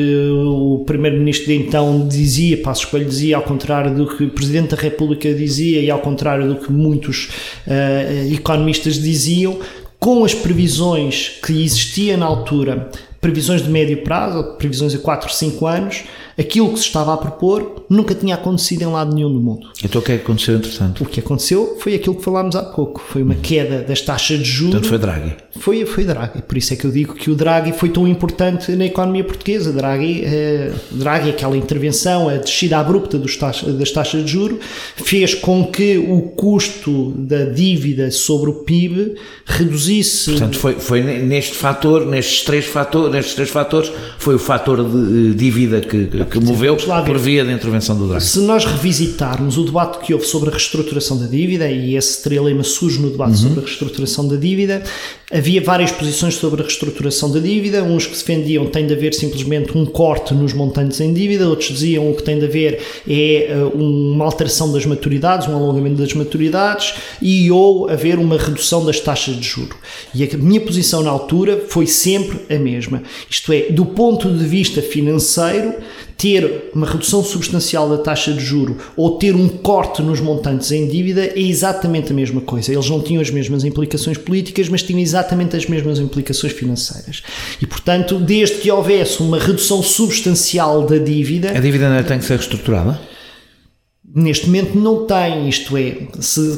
o primeiro-ministro de então dizia, Passos Coelho dizia, ao contrário do que o Presidente da República dizia e ao contrário do que muitos uh, economistas diziam, com as previsões que existiam na altura, previsões de médio prazo, previsões a quatro, cinco anos, aquilo que se estava a propor nunca tinha acontecido em lado nenhum do mundo. Então o que é que aconteceu entretanto? O que aconteceu foi aquilo que falámos há pouco, foi uma queda das taxas de juros. Portanto foi Draghi. Foi, foi Draghi, por isso é que eu digo que o Draghi foi tão importante na economia portuguesa. Draghi, eh, Draghi aquela intervenção, a descida abrupta dos taxa, das taxas de juros, fez com que o custo da dívida sobre o P I B reduzisse. Portanto foi, foi neste fator, nestes três fatores, nestes três fatores, foi o fator de dívida que, que moveu por via da intervenção do Draghi. Se nós revisitarmos o debate que houve sobre a reestruturação da dívida, e esse trilema surge no debate uhum. sobre a reestruturação da dívida, havia várias posições sobre a reestruturação da dívida. Uns que defendiam que tem de haver simplesmente um corte nos montantes em dívida, outros diziam o que tem de haver é uma alteração das maturidades, um alongamento das maturidades, e ou haver uma redução das taxas de juro. E a minha posição na altura foi sempre a mesma. Isto é, do ponto de vista financeiro, ter uma redução substancial da taxa de juro ou ter um corte nos montantes em dívida é exatamente a mesma coisa. Eles não tinham as mesmas implicações políticas, mas tinham exatamente as mesmas implicações financeiras. E, portanto, desde que houvesse uma redução substancial da dívida... A dívida ainda tem que ser reestruturada? Neste momento não tem, isto é, se,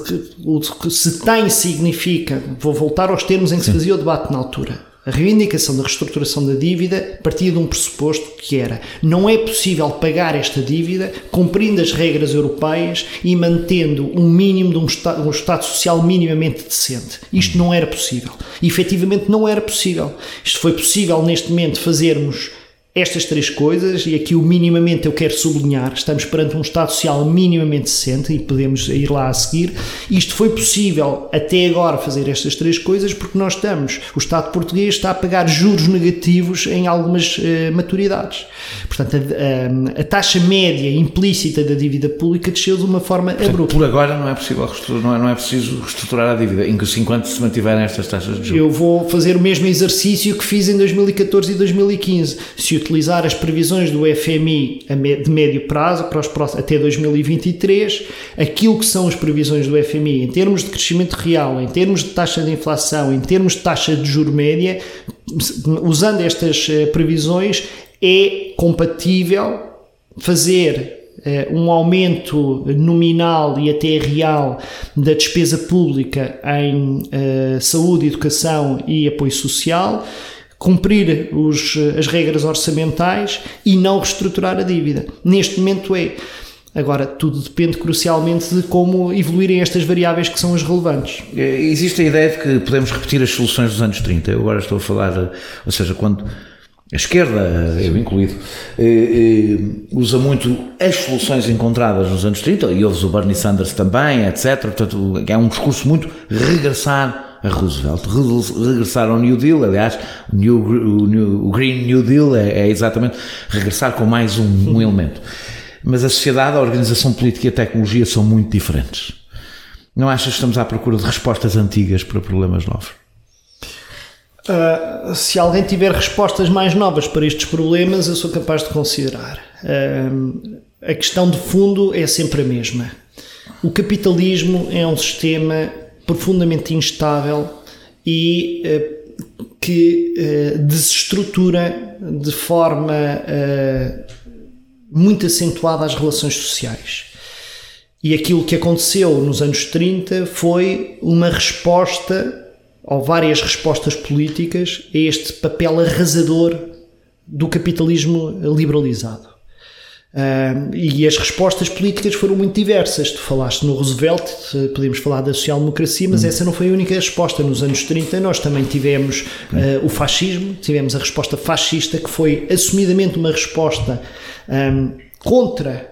se tem significa, vou voltar aos termos em que Sim. se fazia o debate na altura. A reivindicação da reestruturação da dívida partia de um pressuposto que era: não é possível pagar esta dívida cumprindo as regras europeias e mantendo um mínimo de um estado, um estado social minimamente decente. Isto não era possível. E, efetivamente não era possível. Isto foi possível neste momento fazermos estas três coisas, e aqui o minimamente eu quero sublinhar, estamos perante um Estado Social minimamente decente e podemos ir lá a seguir. Isto foi possível até agora fazer estas três coisas porque nós estamos, o Estado português está a pagar juros negativos em algumas uh, maturidades. Portanto, a, a, a taxa média implícita da dívida pública desceu de uma forma Portanto, abrupta. Por agora não é possível, não é, não é preciso reestruturar a dívida, enquanto se mantiverem estas taxas de juros. Eu vou fazer o mesmo exercício que fiz em dois mil e catorze e dois mil e quinze. Se utilizar as previsões do F M I de médio prazo para os próximos, até dois mil e vinte e três, aquilo que são as previsões do F M I em termos de crescimento real, em termos de taxa de inflação, em termos de taxa de juro média, usando estas previsões, é compatível fazer um aumento nominal e até real da despesa pública em uh, saúde, educação e apoio social, cumprir os, as regras orçamentais e não reestruturar a dívida. Neste momento é. Agora, tudo depende crucialmente de como evoluírem estas variáveis que são as relevantes. Existe a ideia de que podemos repetir as soluções dos anos trinta. Eu agora estou a falar, ou seja, quando a esquerda, eu incluído, eh, eh, usa muito as soluções encontradas nos anos trinta, e ouve o Bernie Sanders também, etcétera. Portanto, é um discurso muito regressar a Roosevelt, regressar ao New Deal. Aliás, o, New, o, New, o Green New Deal é, é exatamente regressar com mais um, um elemento. Mas a sociedade, a organização política e a tecnologia são muito diferentes. Não achas que estamos à procura de respostas antigas para problemas novos? Uh, se alguém tiver respostas mais novas para estes problemas, eu sou capaz de considerar. Uh, a questão de fundo é sempre a mesma. O capitalismo é um sistema profundamente instável e uh, que uh, desestrutura de forma uh, muito acentuada as relações sociais. E aquilo que aconteceu nos anos trinta foi uma resposta, ou várias respostas políticas, a este papel arrasador do capitalismo liberalizado. Uh, e as respostas políticas foram muito diversas. Tu falaste no Roosevelt, podemos falar da social-democracia, mas hum. essa não foi a única resposta. Nos anos trinta nós também tivemos uh, o fascismo, tivemos a resposta fascista, que foi assumidamente uma resposta um, contra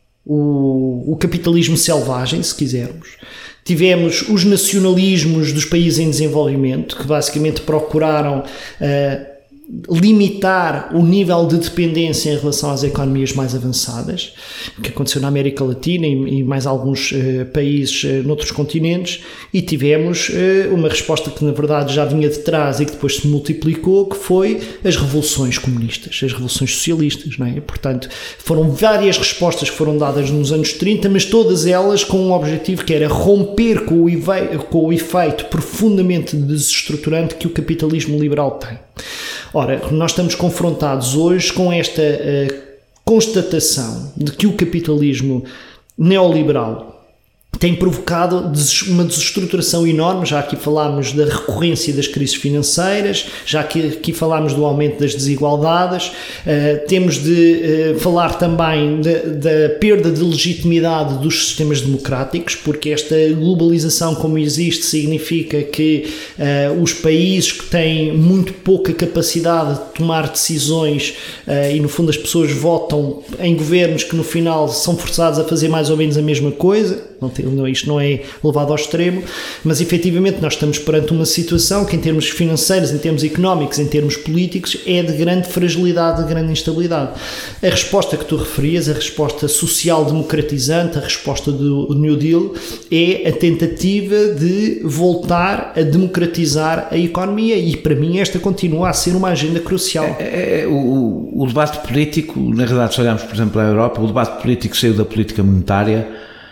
o, o capitalismo selvagem, se quisermos. Tivemos os nacionalismos dos países em desenvolvimento, que basicamente procuraram uh, limitar o nível de dependência em relação às economias mais avançadas, que aconteceu na América Latina e, e mais alguns uh, países uh, noutros continentes, e tivemos uh, uma resposta que na verdade já vinha de trás e que depois se multiplicou, que foi as revoluções comunistas, as revoluções socialistas, não é? Portanto, foram várias respostas que foram dadas nos anos trinta, mas todas elas com um objetivo que era romper com o, efe- com o efeito profundamente desestruturante que o capitalismo liberal tem. Ora, nós estamos confrontados hoje com esta uh, constatação de que o capitalismo neoliberal tem provocado uma desestruturação enorme. Já aqui falámos da recorrência das crises financeiras, já aqui, aqui falámos do aumento das desigualdades, uh, temos de uh, falar também da, da perda de legitimidade dos sistemas democráticos, porque esta globalização como existe significa que uh, os países que têm muito pouca capacidade de tomar decisões uh, e no fundo as pessoas votam em governos que no final são forçados a fazer mais ou menos a mesma coisa. Não tem, não, isto não é levado ao extremo, mas efetivamente nós estamos perante uma situação que em termos financeiros, em termos económicos, em termos políticos é de grande fragilidade, de grande instabilidade. A resposta que tu referias, a resposta social democratizante, a resposta do New Deal é a tentativa de voltar a democratizar a economia e para mim esta continua a ser uma agenda crucial. É, é, o, o debate político, na realidade se olharmos por exemplo à Europa, o debate político saiu da política monetária,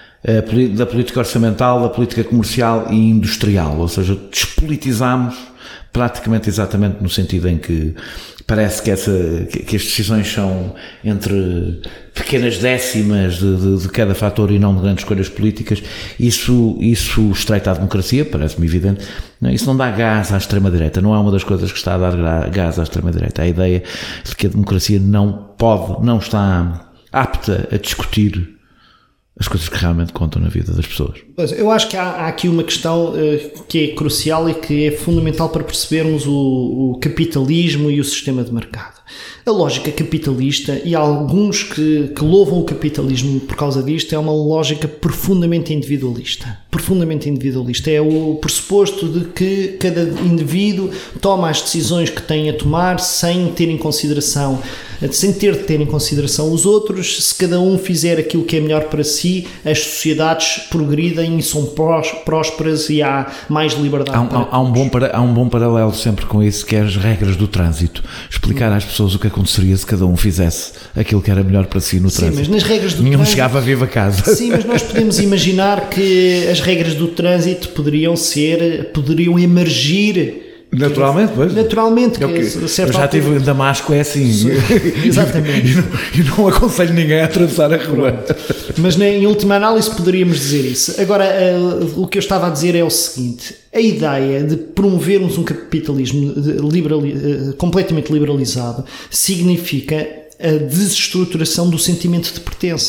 da política orçamental, da política comercial e industrial, ou seja, despolitizámos praticamente exatamente no sentido em que parece que, essa, que as decisões são entre pequenas décimas de, de, de cada fator e não de grandes escolhas políticas. Isso, isso estreita a democracia, parece-me evidente. Não, isso não dá gás à extrema-direita, não é uma das coisas que está a dar gás à extrema-direita. A ideia de que a democracia não pode, não está apta a discutir as coisas que realmente contam na vida das pessoas. Pois, eu acho que há, há aqui uma questão uh, que é crucial e que é fundamental para percebermos o, o capitalismo e o sistema de mercado. A lógica capitalista, e há alguns que, que louvam o capitalismo por causa disto, é uma lógica profundamente individualista. Profundamente individualista. É o pressuposto de que cada indivíduo toma as decisões que tem a tomar sem ter em consideração, sem ter de ter em consideração os outros. Se cada um fizer aquilo que é melhor para si, as sociedades progridem e são prósperas e há mais liberdade. Há um, para há um, bom, há um bom paralelo sempre com isso, que é as regras do trânsito. Explicar hum. às pessoas o que aconteceria se cada um fizesse aquilo que era melhor para si no sim, trânsito. Mas nas regras do Nenhum trânsito, chegava vivo a casa. Sim, mas nós podemos imaginar que as regras do trânsito poderiam ser, poderiam emergir naturalmente, pois. Naturalmente. Eu, que, eu já altura... estive em Damasco, é assim. Exatamente. E não, e não aconselho ninguém a atravessar a rua. Pronto. Mas em última análise poderíamos dizer isso. Agora, uh, o que eu estava a dizer é o seguinte: a ideia de promovermos um capitalismo liberali- uh, completamente liberalizado significa a desestruturação do sentimento de pertença.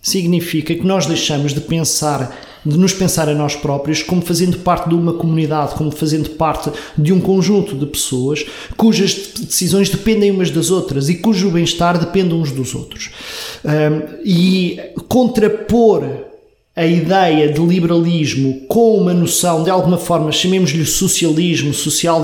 significa que nós deixamos de pensar, de nos pensar a nós próprios como fazendo parte de uma comunidade, como fazendo parte de um conjunto de pessoas cujas decisões dependem umas das outras e cujo bem-estar depende uns dos outros. Um, e contrapor a ideia de liberalismo com uma noção, de alguma forma, chamemos-lhe socialismo,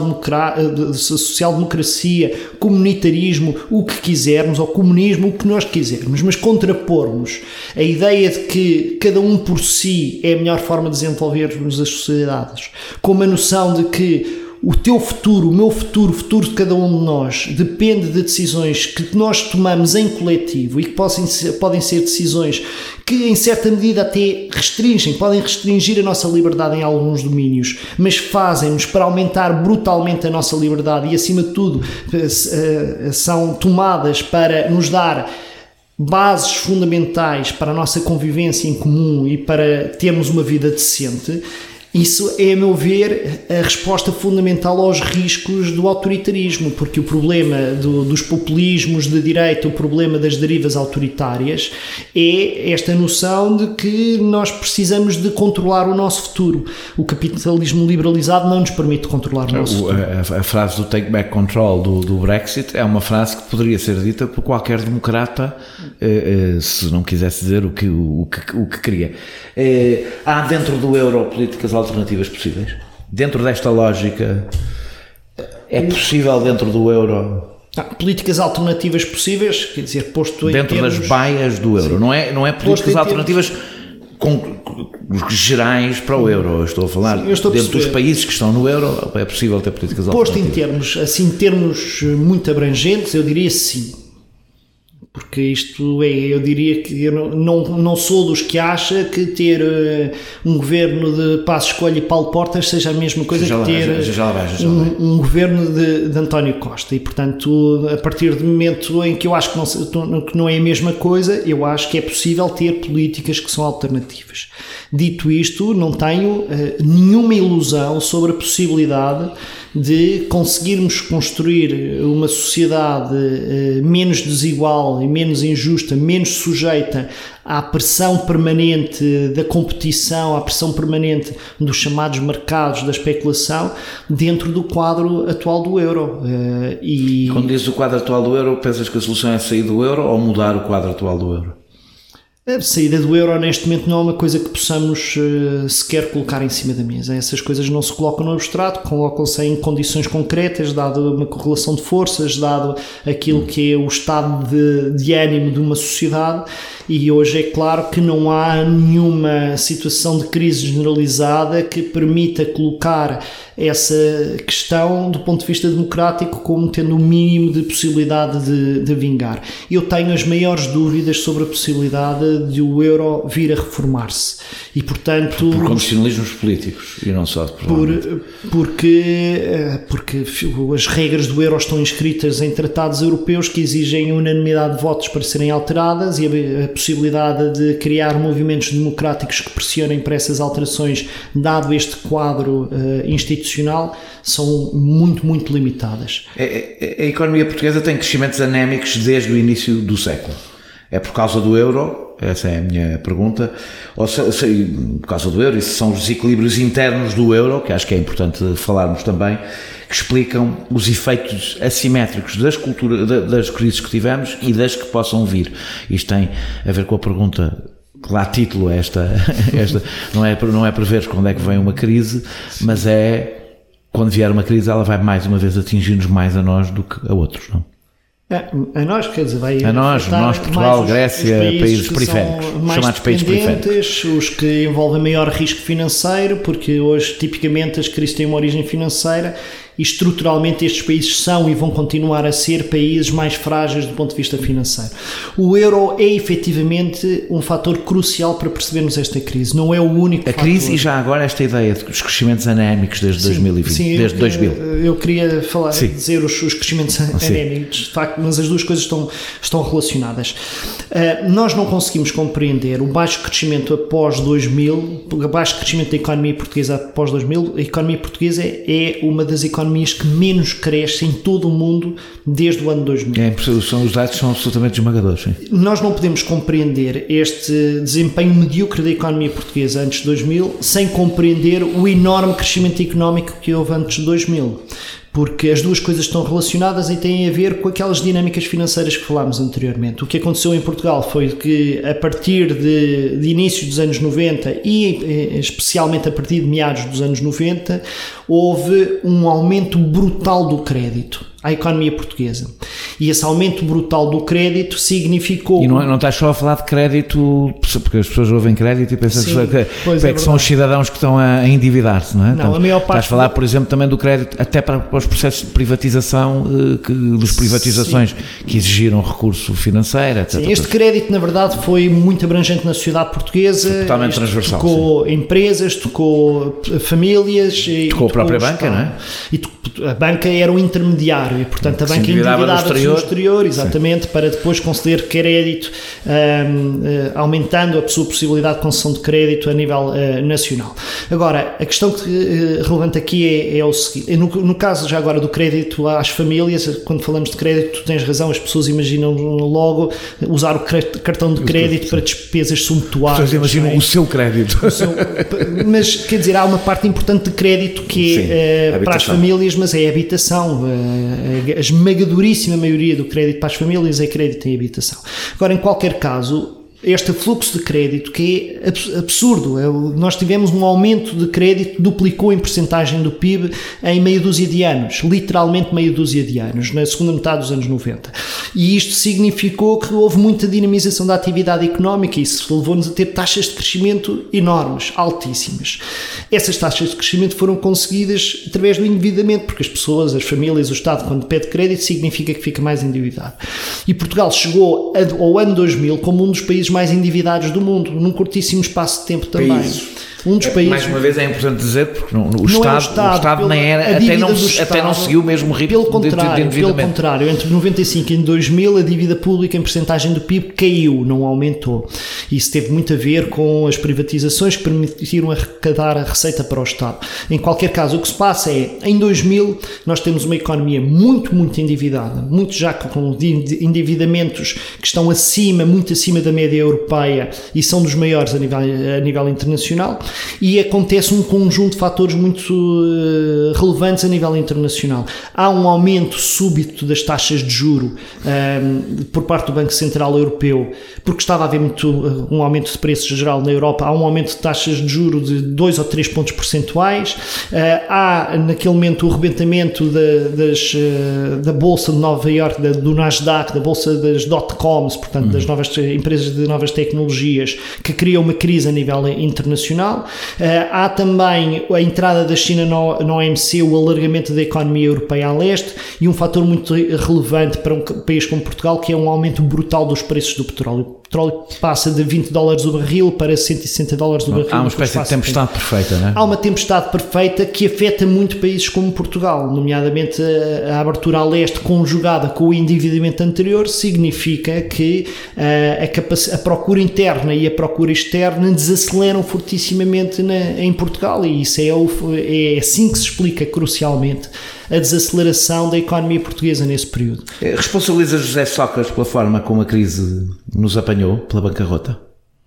social-democracia, comunitarismo, o que quisermos, ou comunismo, o que nós quisermos, mas contrapormos a ideia de que cada um por si é a melhor forma de desenvolvermos as sociedades, com uma noção de que o teu futuro, o meu futuro, o futuro de cada um de nós depende de decisões que nós tomamos em coletivo e que podem ser, podem ser decisões que em certa medida até restringem, podem restringir a nossa liberdade em alguns domínios, mas fazem-nos para aumentar brutalmente a nossa liberdade e acima de tudo são tomadas para nos dar bases fundamentais para a nossa convivência em comum e para termos uma vida decente. Isso é, a meu ver, a resposta fundamental aos riscos do autoritarismo, porque o problema do, dos populismos de direita, o problema das derivas autoritárias, é esta noção de que nós precisamos de controlar o nosso futuro. O capitalismo liberalizado não nos permite controlar o nosso o, futuro. A, a frase do take back control do, do Brexit é uma frase que poderia ser dita por qualquer democrata, eh, eh, se não quisesse dizer o que, o, o que, o que queria. Eh, há dentro do euro políticas alternativas possíveis? Dentro desta lógica, é possível dentro do euro... Ah, políticas alternativas possíveis, quer dizer, posto em dentro termos... das baias do euro, não é, não é políticas alternativas com, com, gerais para o euro, eu estou a falar Sim, estou a dentro dos países que estão no euro, é possível ter políticas posto alternativas. Posto em termos, assim, termos muito abrangentes, eu diria sim. Porque isto é, eu diria que eu não, não, não sou dos que acha que ter uh, um governo de Passos Coelho e Paulo Portas seja a mesma coisa já que ter vai, já, já vai, já um, um governo de, de António Costa. E, portanto, a partir do momento em que eu acho que não, que não é a mesma coisa, eu acho que é possível ter políticas que são alternativas. Dito isto, não tenho uh, nenhuma ilusão sobre a possibilidade de conseguirmos construir uma sociedade uh, menos desigual e menos injusta, menos sujeita à pressão permanente da competição, à pressão permanente dos chamados mercados da especulação dentro do quadro atual do euro. Uh, e... Quando dizes o quadro atual do euro, pensas que a solução é sair do euro ou mudar o quadro atual do euro? A saída do euro neste momento não é uma coisa que possamos uh, sequer colocar em cima da mesa. Essas coisas não se colocam no abstrato, colocam-se em condições concretas, dado uma correlação de forças, dado aquilo que é o estado de, de ânimo de uma sociedade, e hoje é claro que não há nenhuma situação de crise generalizada que permita colocar essa questão do ponto de vista democrático como tendo o mínimo de possibilidade de, de vingar. Eu tenho as maiores dúvidas sobre a possibilidade de o euro vir a reformar-se e, portanto... Por condicionalismos políticos e não só por, porque, porque as regras do euro estão inscritas em tratados europeus que exigem unanimidade de votos para serem alteradas, e a, a possibilidade de criar movimentos democráticos que pressionem para essas alterações, dado este quadro uh, institucional, são muito, muito limitadas. A, a, a economia portuguesa tem crescimentos anémicos desde o início do século. É por causa do euro? Essa é a minha pergunta. Ou se, se, por causa do euro, e se são os desequilíbrios internos do euro, que acho que é importante falarmos também, que explicam os efeitos assimétricos das, cultura, das crises que tivemos e das que possam vir. Isto tem a ver com a pergunta que dá título a esta, esta não, é, não é prever quando é que vem uma crise, mas é quando vier uma crise ela vai mais uma vez atingir-nos mais a nós do que a outros, não? A nós, quer dizer, vai a nós, nós Portugal, os, Grécia, os países, países periféricos, chamados países periféricos. Os que envolvem maior risco financeiro, porque hoje tipicamente as crises têm uma origem financeira e estruturalmente estes países são e vão continuar a ser países mais frágeis do ponto de vista financeiro. O euro é efetivamente um fator crucial para percebermos esta crise, não é o único a fator. Crise, e já agora esta ideia dos crescimentos anémicos desde sim, dois mil e vinte, sim, desde eu, dois mil. Eu queria falar, dizer os, os crescimentos anémicos, de facto, mas as duas coisas estão, estão relacionadas. Uh, nós não conseguimos compreender o baixo crescimento após dois mil, o baixo crescimento da economia portuguesa após dois mil. A economia portuguesa é uma das economias economias que menos crescem em todo o mundo desde o ano dois mil. É, são, os dados são absolutamente esmagadores. Sim. Nós não podemos compreender este desempenho medíocre da economia portuguesa antes de dois mil sem compreender o enorme crescimento económico que houve antes de dois mil. Porque as duas coisas estão relacionadas e têm a ver com aquelas dinâmicas financeiras que falámos anteriormente. O que aconteceu em Portugal foi que, a partir de, de início dos anos noventa e especialmente a partir de meados dos anos noventa, houve um aumento brutal do crédito à economia portuguesa. E esse aumento brutal do crédito significou... E não, não estás só a falar de crédito, porque as pessoas ouvem crédito e pensam Sim, que, que, é que são os cidadãos que estão a endividar-se, não é? Não, então, a maior parte... Estás a falar, por exemplo, também do crédito, até para, para os processos de privatização, que, dos privatizações Sim. que exigiram recurso financeiro, etcétera. Sim, este crédito, na verdade, foi muito abrangente na sociedade portuguesa. Foi totalmente transversal. Tocou sim. empresas, tocou famílias... E tocou a própria banca, não é? E a banca era o intermediário e, portanto, a banca endividava-se no exterior, exatamente, Sim. para depois conceder crédito, um, uh, aumentando a sua possibilidade de concessão de crédito a nível uh, nacional. Agora, a questão que, uh, relevante aqui é, é o seguinte, no, no caso já agora do crédito às famílias, quando falamos de crédito, tu tens razão, as pessoas imaginam logo usar o cartão de crédito para despesas sumptuárias. As pessoas imaginam é? o seu crédito. O seu, mas, quer dizer, há uma parte importante de crédito que é Sim, uh, para as famílias, mas é a habitação. A esmagadoríssima maioria do crédito para as famílias é crédito em habitação. Agora, em qualquer caso, este fluxo de crédito que é absurdo, nós tivemos um aumento de crédito, duplicou em percentagem do P I B em meia dúzia de anos, literalmente meia dúzia de anos, na segunda metade dos anos noventa. E isto significou que houve muita dinamização da atividade económica e isso levou-nos a ter taxas de crescimento enormes, altíssimas. Essas taxas de crescimento foram conseguidas através do endividamento, porque as pessoas, as famílias, o Estado, quando pede crédito, significa que fica mais endividado. E Portugal chegou ao ano dois mil como um dos países mais endividados do mundo, num curtíssimo espaço de tempo também. Países. Um dos países... Mais uma vez é importante dizer, porque no, no não Estado, é o Estado, o Estado pela, nem era, até não, Estado, até não seguiu o mesmo ritmo pelo contrário, de, de endividamento. Pelo contrário, entre noventa e cinco e dois mil a dívida pública em percentagem do P I B caiu, não aumentou. Isso teve muito a ver com as privatizações que permitiram arrecadar a receita para o Estado. Em qualquer caso, o que se passa é, em dois mil, nós temos uma economia muito, muito endividada, muito já com endividamentos que estão acima, muito acima da média europeia e são dos maiores a nível, a nível internacional, e acontece um conjunto de fatores muito uh, relevantes a nível internacional. Há um aumento súbito das taxas de juro um, por parte do Banco Central Europeu, porque estava a haver muito, uh, um aumento de preços geral na Europa. Há um aumento de taxas de juro de dois ou três pontos percentuais. Uh, há, naquele momento, o rebentamento da, das, uh, da Bolsa de Nova Iorque, da, do Nasdaq, da Bolsa das dot-coms, portanto, uhum. das novas empresas de novas tecnologias, que cria uma crise a nível internacional. Uh, há também a entrada da China no, no O M C, o alargamento da economia europeia a leste e um fator muito relevante para um país como Portugal, que é um aumento brutal dos preços do petróleo. O petróleo passa de vinte dólares o barril para cento e sessenta dólares o barril. Há uma espécie de tempestade perfeita, não é? Há uma tempestade perfeita que afeta muito países como Portugal, nomeadamente a, a abertura a leste conjugada com o endividamento anterior, significa que uh, a, capac- a procura interna e a procura externa desaceleram fortissimamente na, em Portugal, e isso é, o, é assim que se explica crucialmente a desaceleração da economia portuguesa nesse período. Responsabiliza José Sócrates pela forma como a crise nos apanhou, pela bancarrota?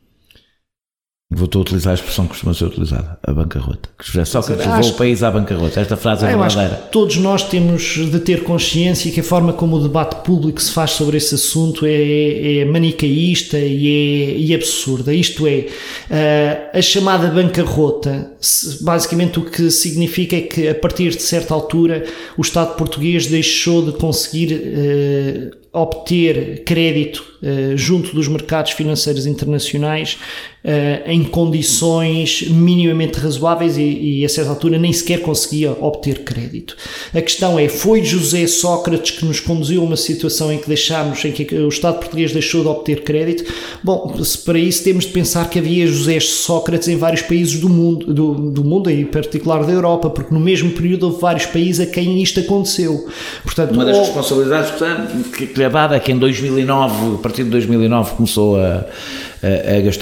Vou a utilizar a expressão que costuma ser utilizada, a bancarrota. Que José Sócrates levou o país à bancarrota. Esta frase é ah, verdadeira. Todos nós temos de ter consciência que a forma como o debate público se faz sobre esse assunto é, é manicaísta e, é, e absurda. Isto é, a chamada bancarrota, basicamente o que significa é que a partir de certa altura o Estado português deixou de conseguir uh, obter crédito uh, junto dos mercados financeiros internacionais uh, em condições minimamente razoáveis e, e a certa altura nem sequer conseguia obter crédito. A questão é, foi José Sócrates que nos conduziu a uma situação em que deixámos, em que o Estado português deixou de obter crédito? Bom, para isso temos de pensar que havia José Sócrates em vários países do mundo, do, do mundo e em particular da Europa, porque no mesmo período houve vários países a quem isto aconteceu. Portanto, uma das ou... responsabilidades que lhe é dada é que em dois mil e nove, a partir de dois mil e nove começou a, a, a gastar muito,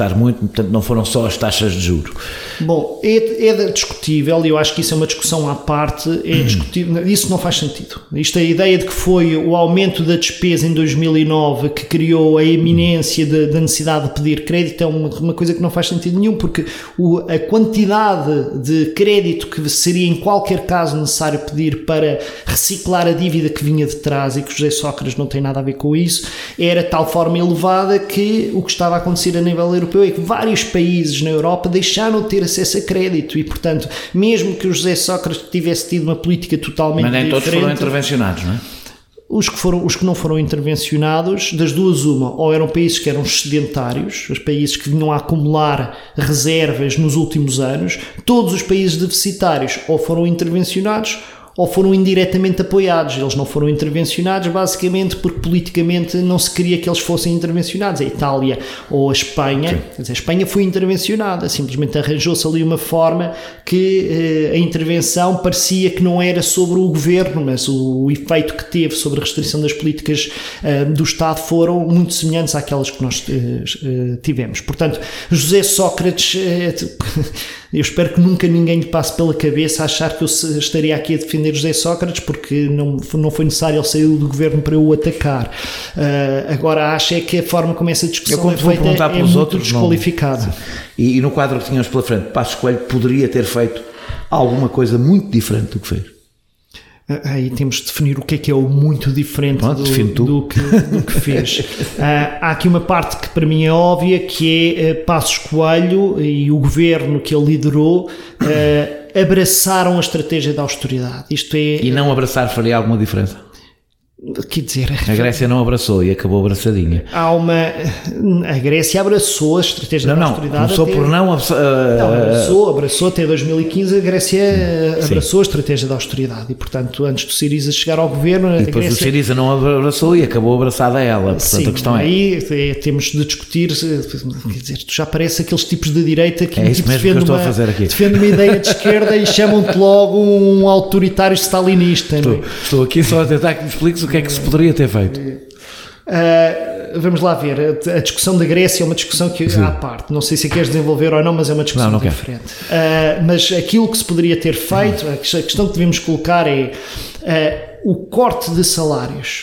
portanto não foram só as taxas de juros. Bom, é, é discutível, e eu acho que isso é uma discussão à parte, é discutível, isso não faz sentido. Isto é a ideia de que foi o aumento da despesa em dois mil e nove que criou a iminência de, da necessidade de pedir crédito, é uma, uma coisa que não faz sentido nenhum, porque o, a quantidade de crédito que seria em qualquer caso necessário pedir para reciclar a dívida que vinha de trás, e que José Sócrates não tem nada a ver com isso, era de tal forma elevada que o que estava a acontecer a nível europeu é que vários países na Europa deixaram de ter acesso a crédito e, portanto, mesmo que o José Sócrates tivesse tido uma política totalmente diferente... Mas nem diferente, todos foram intervencionados, não é? Os que, foram, os que não foram intervencionados, das duas uma, ou eram países que eram excedentários, os países que vinham a acumular reservas nos últimos anos, todos os países deficitários ou foram intervencionados ou foram indiretamente apoiados. Eles não foram intervencionados basicamente porque politicamente não se queria que eles fossem intervencionados. A Itália ou a Espanha, okay. Quer dizer, a Espanha foi intervencionada, simplesmente arranjou-se ali uma forma que eh, a intervenção parecia que não era sobre o governo, mas o, o efeito que teve sobre a restrição das políticas eh, do Estado foram muito semelhantes àquelas que nós eh, tivemos. Portanto, José Sócrates, eh, eu espero que nunca ninguém lhe passe pela cabeça achar que eu estaria aqui a defender José Sócrates, porque não, não foi necessário ele sair do governo para eu o atacar. Uh, agora acho é que a forma como essa discussão é feita é muito outros, desqualificada. E, e no quadro que tínhamos pela frente, Passos Coelho poderia ter feito alguma coisa muito diferente do que fez? Aí temos de definir o que é que é o muito diferente Pronto, do, do, que, do que fez. uh, há aqui uma parte que para mim é óbvia, que é uh, Passos Coelho e o governo que ele liderou uh, abraçaram a estratégia da austeridade. Isto é, e não abraçar faria alguma diferença? Quer dizer, a Grécia não abraçou e acabou abraçadinha. Há uma... A Grécia abraçou a estratégia não, da não, austeridade. Começou até... por não... Uh, não, abraçou, abraçou até dois mil e quinze a Grécia sim, abraçou sim. a estratégia da austeridade e, portanto, antes do Syriza chegar ao governo... E depois Grécia... o Syriza não abraçou e acabou abraçada a ela. Portanto, sim, a questão é... aí é, temos de discutir, quer dizer, tu já parece aqueles tipos de direita que, é isso que mesmo que eu estou uma, a fazer aqui. defende uma ideia de esquerda e chamam-te logo um autoritário stalinista. Estou, não é? estou aqui só a tentar que me expliques o que é que se poderia ter feito. Uh, vamos lá ver, a, a discussão da Grécia é uma discussão que há à parte, não sei se a queres desenvolver ou não, mas é uma discussão não, não diferente. Uh, mas aquilo que se poderia ter feito, a questão que devemos colocar é uh, o corte de salários,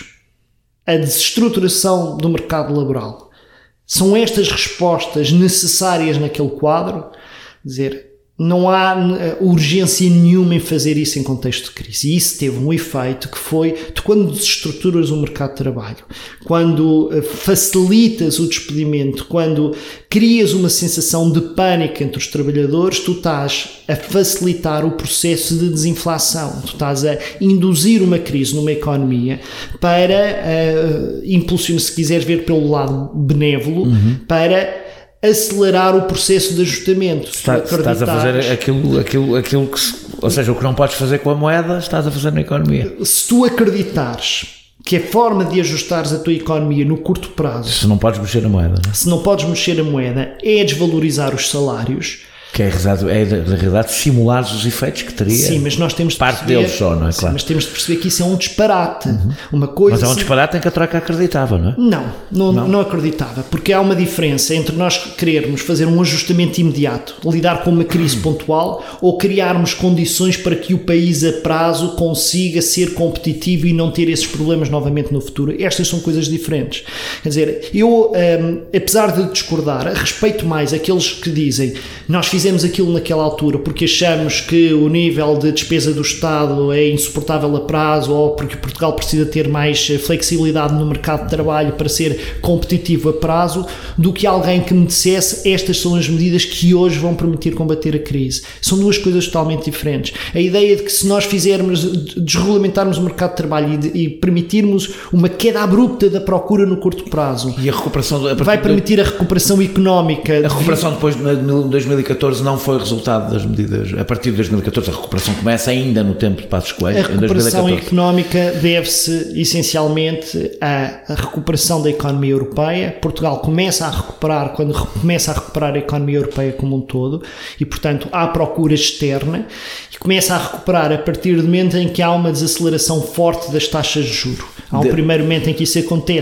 a desestruturação do mercado laboral. São estas respostas necessárias naquele quadro? Quer dizer, não há urgência nenhuma em fazer isso em contexto de crise. E isso teve um efeito que foi, tu quando desestruturas o mercado de trabalho, quando facilitas o despedimento, quando crias uma sensação de pânico entre os trabalhadores, tu estás a facilitar o processo de desinflação. Tu estás a induzir uma crise numa economia para uh, impulsionar, se quiseres ver pelo lado benévolo, uhum. para acelerar o processo de ajustamento. Está, estás a fazer aquilo, aquilo, aquilo que, ou seja, o que não podes fazer com a moeda, estás a fazer na economia. Se tu acreditares que a forma de ajustares a tua economia no curto prazo... Se não podes mexer a moeda. Não é? Se não podes mexer a moeda, é desvalorizar os salários... Que é, é na realidade, simular os efeitos que teria. Sim, mas nós temos de parte perceber, deles só, não é? Sim, claro. mas temos de perceber que isso é um disparate. Uhum. Uma coisa mas é um assim, disparate em que a troca acreditava, não é? Não, não, não, não acreditava, porque há uma diferença entre nós querermos fazer um ajustamento imediato, lidar com uma crise uhum. pontual, ou criarmos condições para que o país a prazo consiga ser competitivo e não ter esses problemas novamente no futuro. Estas são coisas diferentes. Quer dizer, eu, um, apesar de discordar, respeito mais aqueles que dizem nós fizemos aquilo naquela altura porque achamos que o nível de despesa do Estado é insuportável a prazo ou porque Portugal precisa ter mais flexibilidade no mercado de trabalho para ser competitivo a prazo, do que alguém que me dissesse estas são as medidas que hoje vão permitir combater a crise. São duas coisas totalmente diferentes. A ideia de que se nós fizermos, desregulamentarmos o mercado de trabalho e, de, e permitirmos uma queda abrupta da procura no curto prazo e a recuperação do, a vai permitir a recuperação económica. A recuperação depois de dois mil e catorze não foi resultado das medidas. A partir de dois mil e catorze a recuperação começa ainda no tempo de Passos Coelho. A recuperação económica deve-se essencialmente à, à recuperação da economia europeia. Portugal começa a recuperar quando começa a recuperar a economia europeia como um todo e, portanto, há procura externa e começa a recuperar a partir do momento em que há uma desaceleração forte das taxas de juros. Há um de... primeiro momento em que isso acontece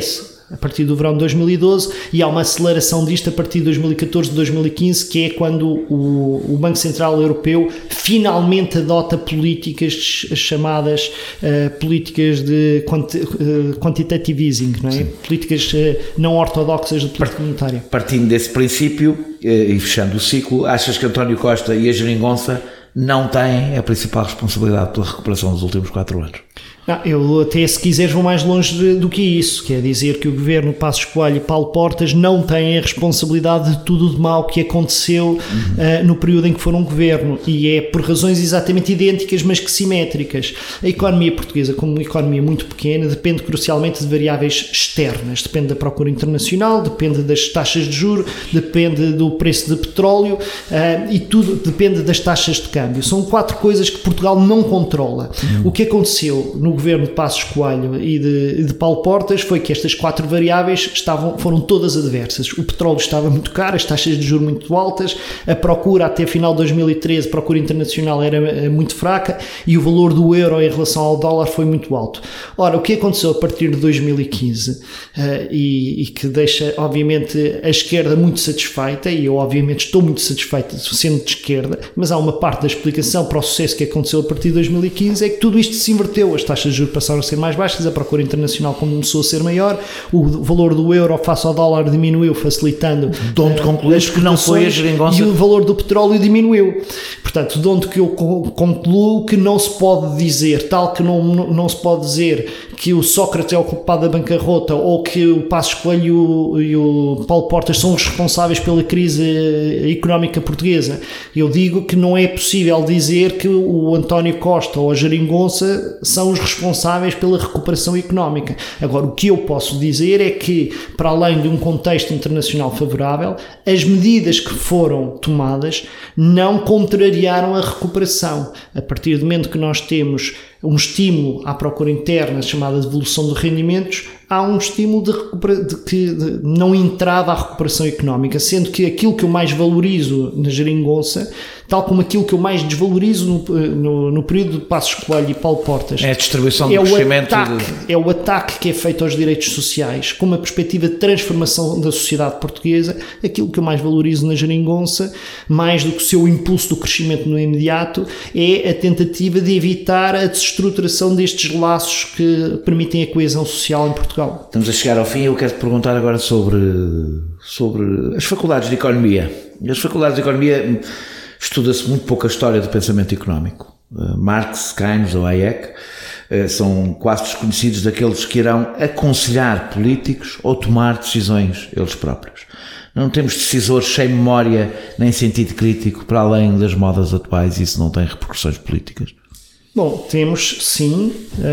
a partir do verão de dois mil e doze, e há uma aceleração disto a partir de dois mil e catorze, dois mil e quinze, que é quando o, o Banco Central Europeu finalmente adota políticas chamadas uh, políticas de quanti, uh, quantitative easing, não é? Políticas uh, não ortodoxas de política monetária. Partindo desse princípio e fechando o ciclo, achas que António Costa e a Geringonça não têm a principal responsabilidade pela recuperação dos últimos quatro anos? Não, eu até, se quiseres, vou mais longe de, do que isso, quer dizer que o governo Passos Coelho e Paulo Portas não têm a responsabilidade de tudo de mau que aconteceu uhum. uh, no período em que foram governo, e é por razões exatamente idênticas, mas que simétricas. A economia portuguesa, como uma economia muito pequena, depende crucialmente de variáveis externas, depende da procura internacional, depende das taxas de juros, depende do preço de petróleo uh, e tudo depende das taxas de câmbio. São quatro coisas que Portugal não controla. Uhum. O que aconteceu no governo de Passos Coelho e de, de Paulo Portas foi que estas quatro variáveis estavam, foram todas adversas. O petróleo estava muito caro, as taxas de juros muito altas, a procura até final de dois mil e treze, a procura internacional era muito fraca e o valor do euro em relação ao dólar foi muito alto. Ora, o que aconteceu a partir de dois mil e quinze uh, e, e que deixa obviamente a esquerda muito satisfeita, e eu obviamente estou muito satisfeito sendo de esquerda, mas há uma parte da explicação para o sucesso que aconteceu a partir de dois mil e quinze, é que tudo isto se inverteu, as taxas de juros passaram a ser mais baixas, a procura internacional começou a ser maior, o valor do euro face ao dólar diminuiu, facilitando de onde uh, concluís que não foi a Geringonça, e o valor do petróleo diminuiu. Portanto, de onde que eu concluo que não se pode dizer, tal que não, não se pode dizer que o Sócrates é o culpado da bancarrota ou que o Passos Coelho e o Paulo Portas são os responsáveis pela crise económica portuguesa. Eu digo que não é possível dizer que o António Costa ou a Geringonça são os responsáveis pela recuperação económica. Agora, o que eu posso dizer é que, para além de um contexto internacional favorável, as medidas que foram tomadas não contrariaram a recuperação. A partir do momento que nós temos um estímulo à procura interna chamada devolução de rendimentos, há um estímulo de, recupera- de, de, de não entrada à recuperação económica, sendo que aquilo que eu mais valorizo na Geringonça, tal como aquilo que eu mais desvalorizo no, no, no período de Passos Coelho e Paulo Portas, é a distribuição do é crescimento. O ataque, de... É o ataque que é feito aos direitos sociais, com uma perspectiva de transformação da sociedade portuguesa. Aquilo que eu mais valorizo na Geringonça, mais do que o seu impulso do crescimento no imediato, é a tentativa de evitar a desestruturação destes laços que permitem a coesão social em Portugal. Estamos a chegar ao fim e eu quero te perguntar agora sobre, sobre as faculdades de Economia. As faculdades de Economia estuda-se muito pouco a história do pensamento económico. Marx, Keynes ou Hayek são quase desconhecidos daqueles que irão aconselhar políticos ou tomar decisões eles próprios. Não temos decisores sem memória nem sentido crítico para além das modas atuais, e isso não tem repercussões políticas. Bom, temos sim,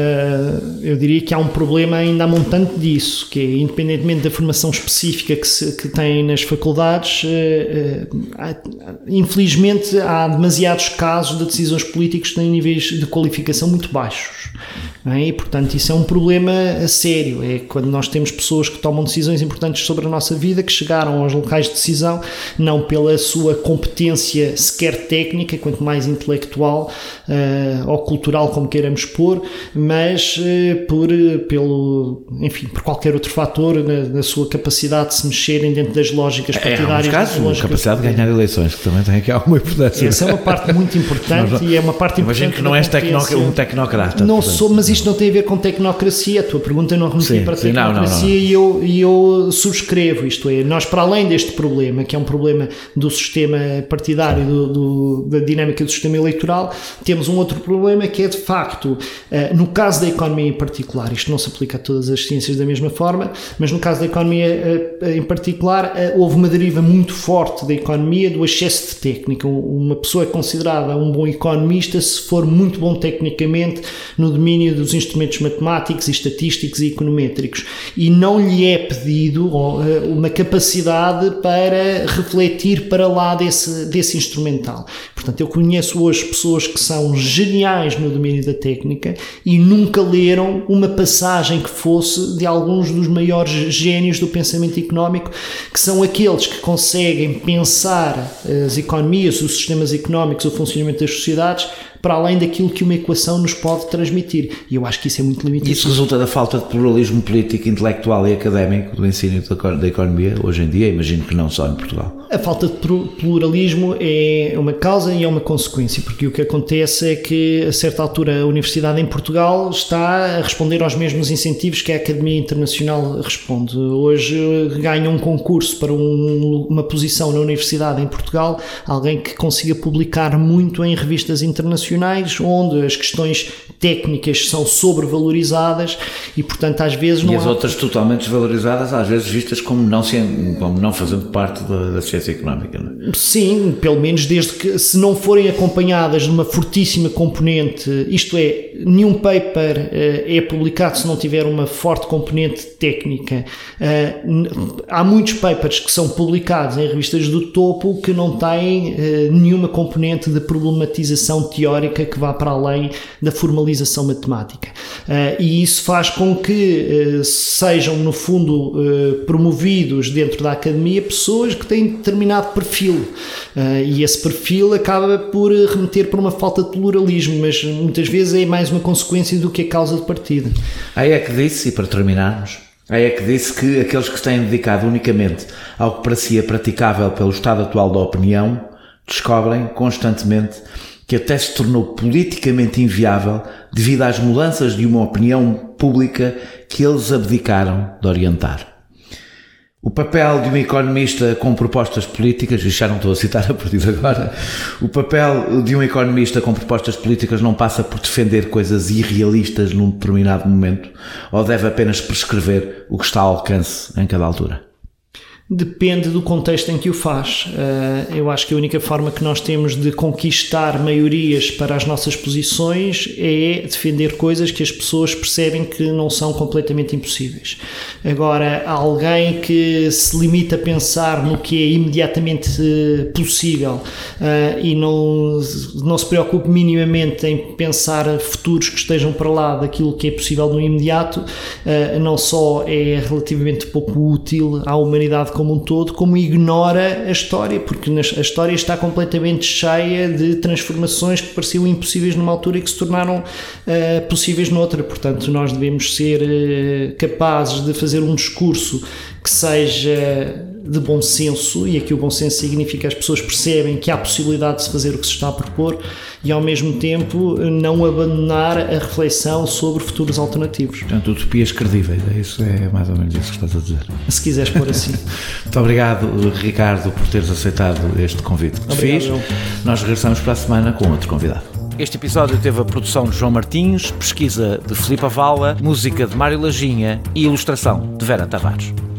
uh, eu diria que há um problema ainda montante disso, que é, independentemente da formação específica que, se, que têm nas faculdades, uh, uh, há, infelizmente há demasiados casos de decisões políticas que têm níveis de qualificação muito baixos. Não é? E, portanto, isso é um problema a sério. É quando nós temos pessoas que tomam decisões importantes sobre a nossa vida, que chegaram aos locais de decisão, não pela sua competência sequer técnica, quanto mais intelectual uh, ou cultural, como queiramos pôr, mas uh, por, pelo, enfim, por qualquer outro fator, na, na sua capacidade de se mexerem dentro das lógicas partidárias. É, casos, a capacidade de ganhar eleições, que também tem aqui alguma importância. Essa é uma parte muito importante Nós, e é uma parte importante. Imagino que não és tecno, um tecnocrata. Não portanto. sou, mas isto não tem a ver com tecnocracia. A tua pergunta não remete para a sim, tecnocracia não, não, não. E, eu, e eu subscrevo. Isto é, nós, para além deste problema, que é um problema do sistema partidário, do, do, da dinâmica do sistema eleitoral, temos um outro problema que é, de facto, uh, no caso da economia em particular, isto não se aplica a todas as ciências da mesma forma, mas no caso da economia uh, em particular, uh, houve uma deriva muito forte da economia do excesso de técnica. Uma pessoa é considerada um bom economista se for muito bom tecnicamente no domínio dos instrumentos matemáticos e estatísticos e econométricos, e não lhe é pedido uma capacidade para refletir para lá desse, desse instrumental. Portanto, eu conheço hoje pessoas que são geniais no domínio da técnica e nunca leram uma passagem que fosse de alguns dos maiores gênios do pensamento económico, que são aqueles que conseguem pensar as economias, os sistemas económicos, o funcionamento das sociedades para além daquilo que uma equação nos pode transmitir. E eu acho que isso é muito limitado. Isso resulta da falta de pluralismo político, intelectual e académico do ensino da economia hoje em dia, imagino que não só em Portugal. A falta de pluralismo é uma causa e é uma consequência, porque o que acontece é que, a certa altura, a Universidade em Portugal está a responder aos mesmos incentivos que a Academia Internacional responde. Hoje ganha um concurso para um, uma posição na Universidade em Portugal, alguém que consiga publicar muito em revistas internacionais, onde as questões técnicas são sobrevalorizadas e, portanto, às vezes não E as há... outras totalmente desvalorizadas, às vezes vistas como não, como não fazendo parte da, da ciência económica, não é? Sim, pelo menos desde que, se não forem acompanhadas de uma fortíssima componente, isto é, nenhum paper uh, é publicado se não tiver uma forte componente técnica. Uh, há muitos papers que são publicados em revistas do topo que não têm uh, nenhuma componente de problematização teórica que vá para além da formalização matemática. Uh, e isso faz com que uh, sejam, no fundo, uh, promovidos dentro da academia pessoas que têm determinado perfil. Uh, e esse perfil acaba por remeter para uma falta de pluralismo, mas muitas vezes é mais uma consequência do que a causa de partida. Aí é que disse, e para terminarmos, aí é que disse que aqueles que se têm dedicado unicamente ao que parecia praticável pelo estado atual da opinião descobrem constantemente que até se tornou politicamente inviável devido às mudanças de uma opinião pública que eles abdicaram de orientar. O papel de um economista com propostas políticas, e já não estou a citar a partir de agora, o papel de um economista com propostas políticas não passa por defender coisas irrealistas num determinado momento, ou deve apenas prescrever o que está ao alcance em cada altura? Depende do contexto em que o faz. Eu acho que a única forma que nós temos de conquistar maiorias para as nossas posições é defender coisas que as pessoas percebem que não são completamente impossíveis. Agora, alguém que se limita a pensar no que é imediatamente possível e não, não se preocupe minimamente em pensar futuros que estejam para lá daquilo que é possível no imediato, não só é relativamente pouco útil à humanidade como um todo, como ignora a história, porque a história está completamente cheia de transformações que pareciam impossíveis numa altura e que se tornaram uh, possíveis noutra. Portanto, nós devemos ser uh, capazes de fazer um discurso que seja de bom senso, e aqui o bom senso significa que as pessoas percebem que há possibilidade de se fazer o que se está a propor e, ao mesmo tempo, não abandonar a reflexão sobre futuros alternativos. Portanto, utopias credíveis, é isso, é mais ou menos isso que estás a dizer. Se quiseres pôr assim. Muito obrigado, Ricardo, por teres aceitado este convite que te fiz. Nós regressamos para a semana com outro convidado. Este episódio teve a produção de João Martins, pesquisa de Filipe Avala, música de Mário Lajinha e ilustração de Vera Tavares.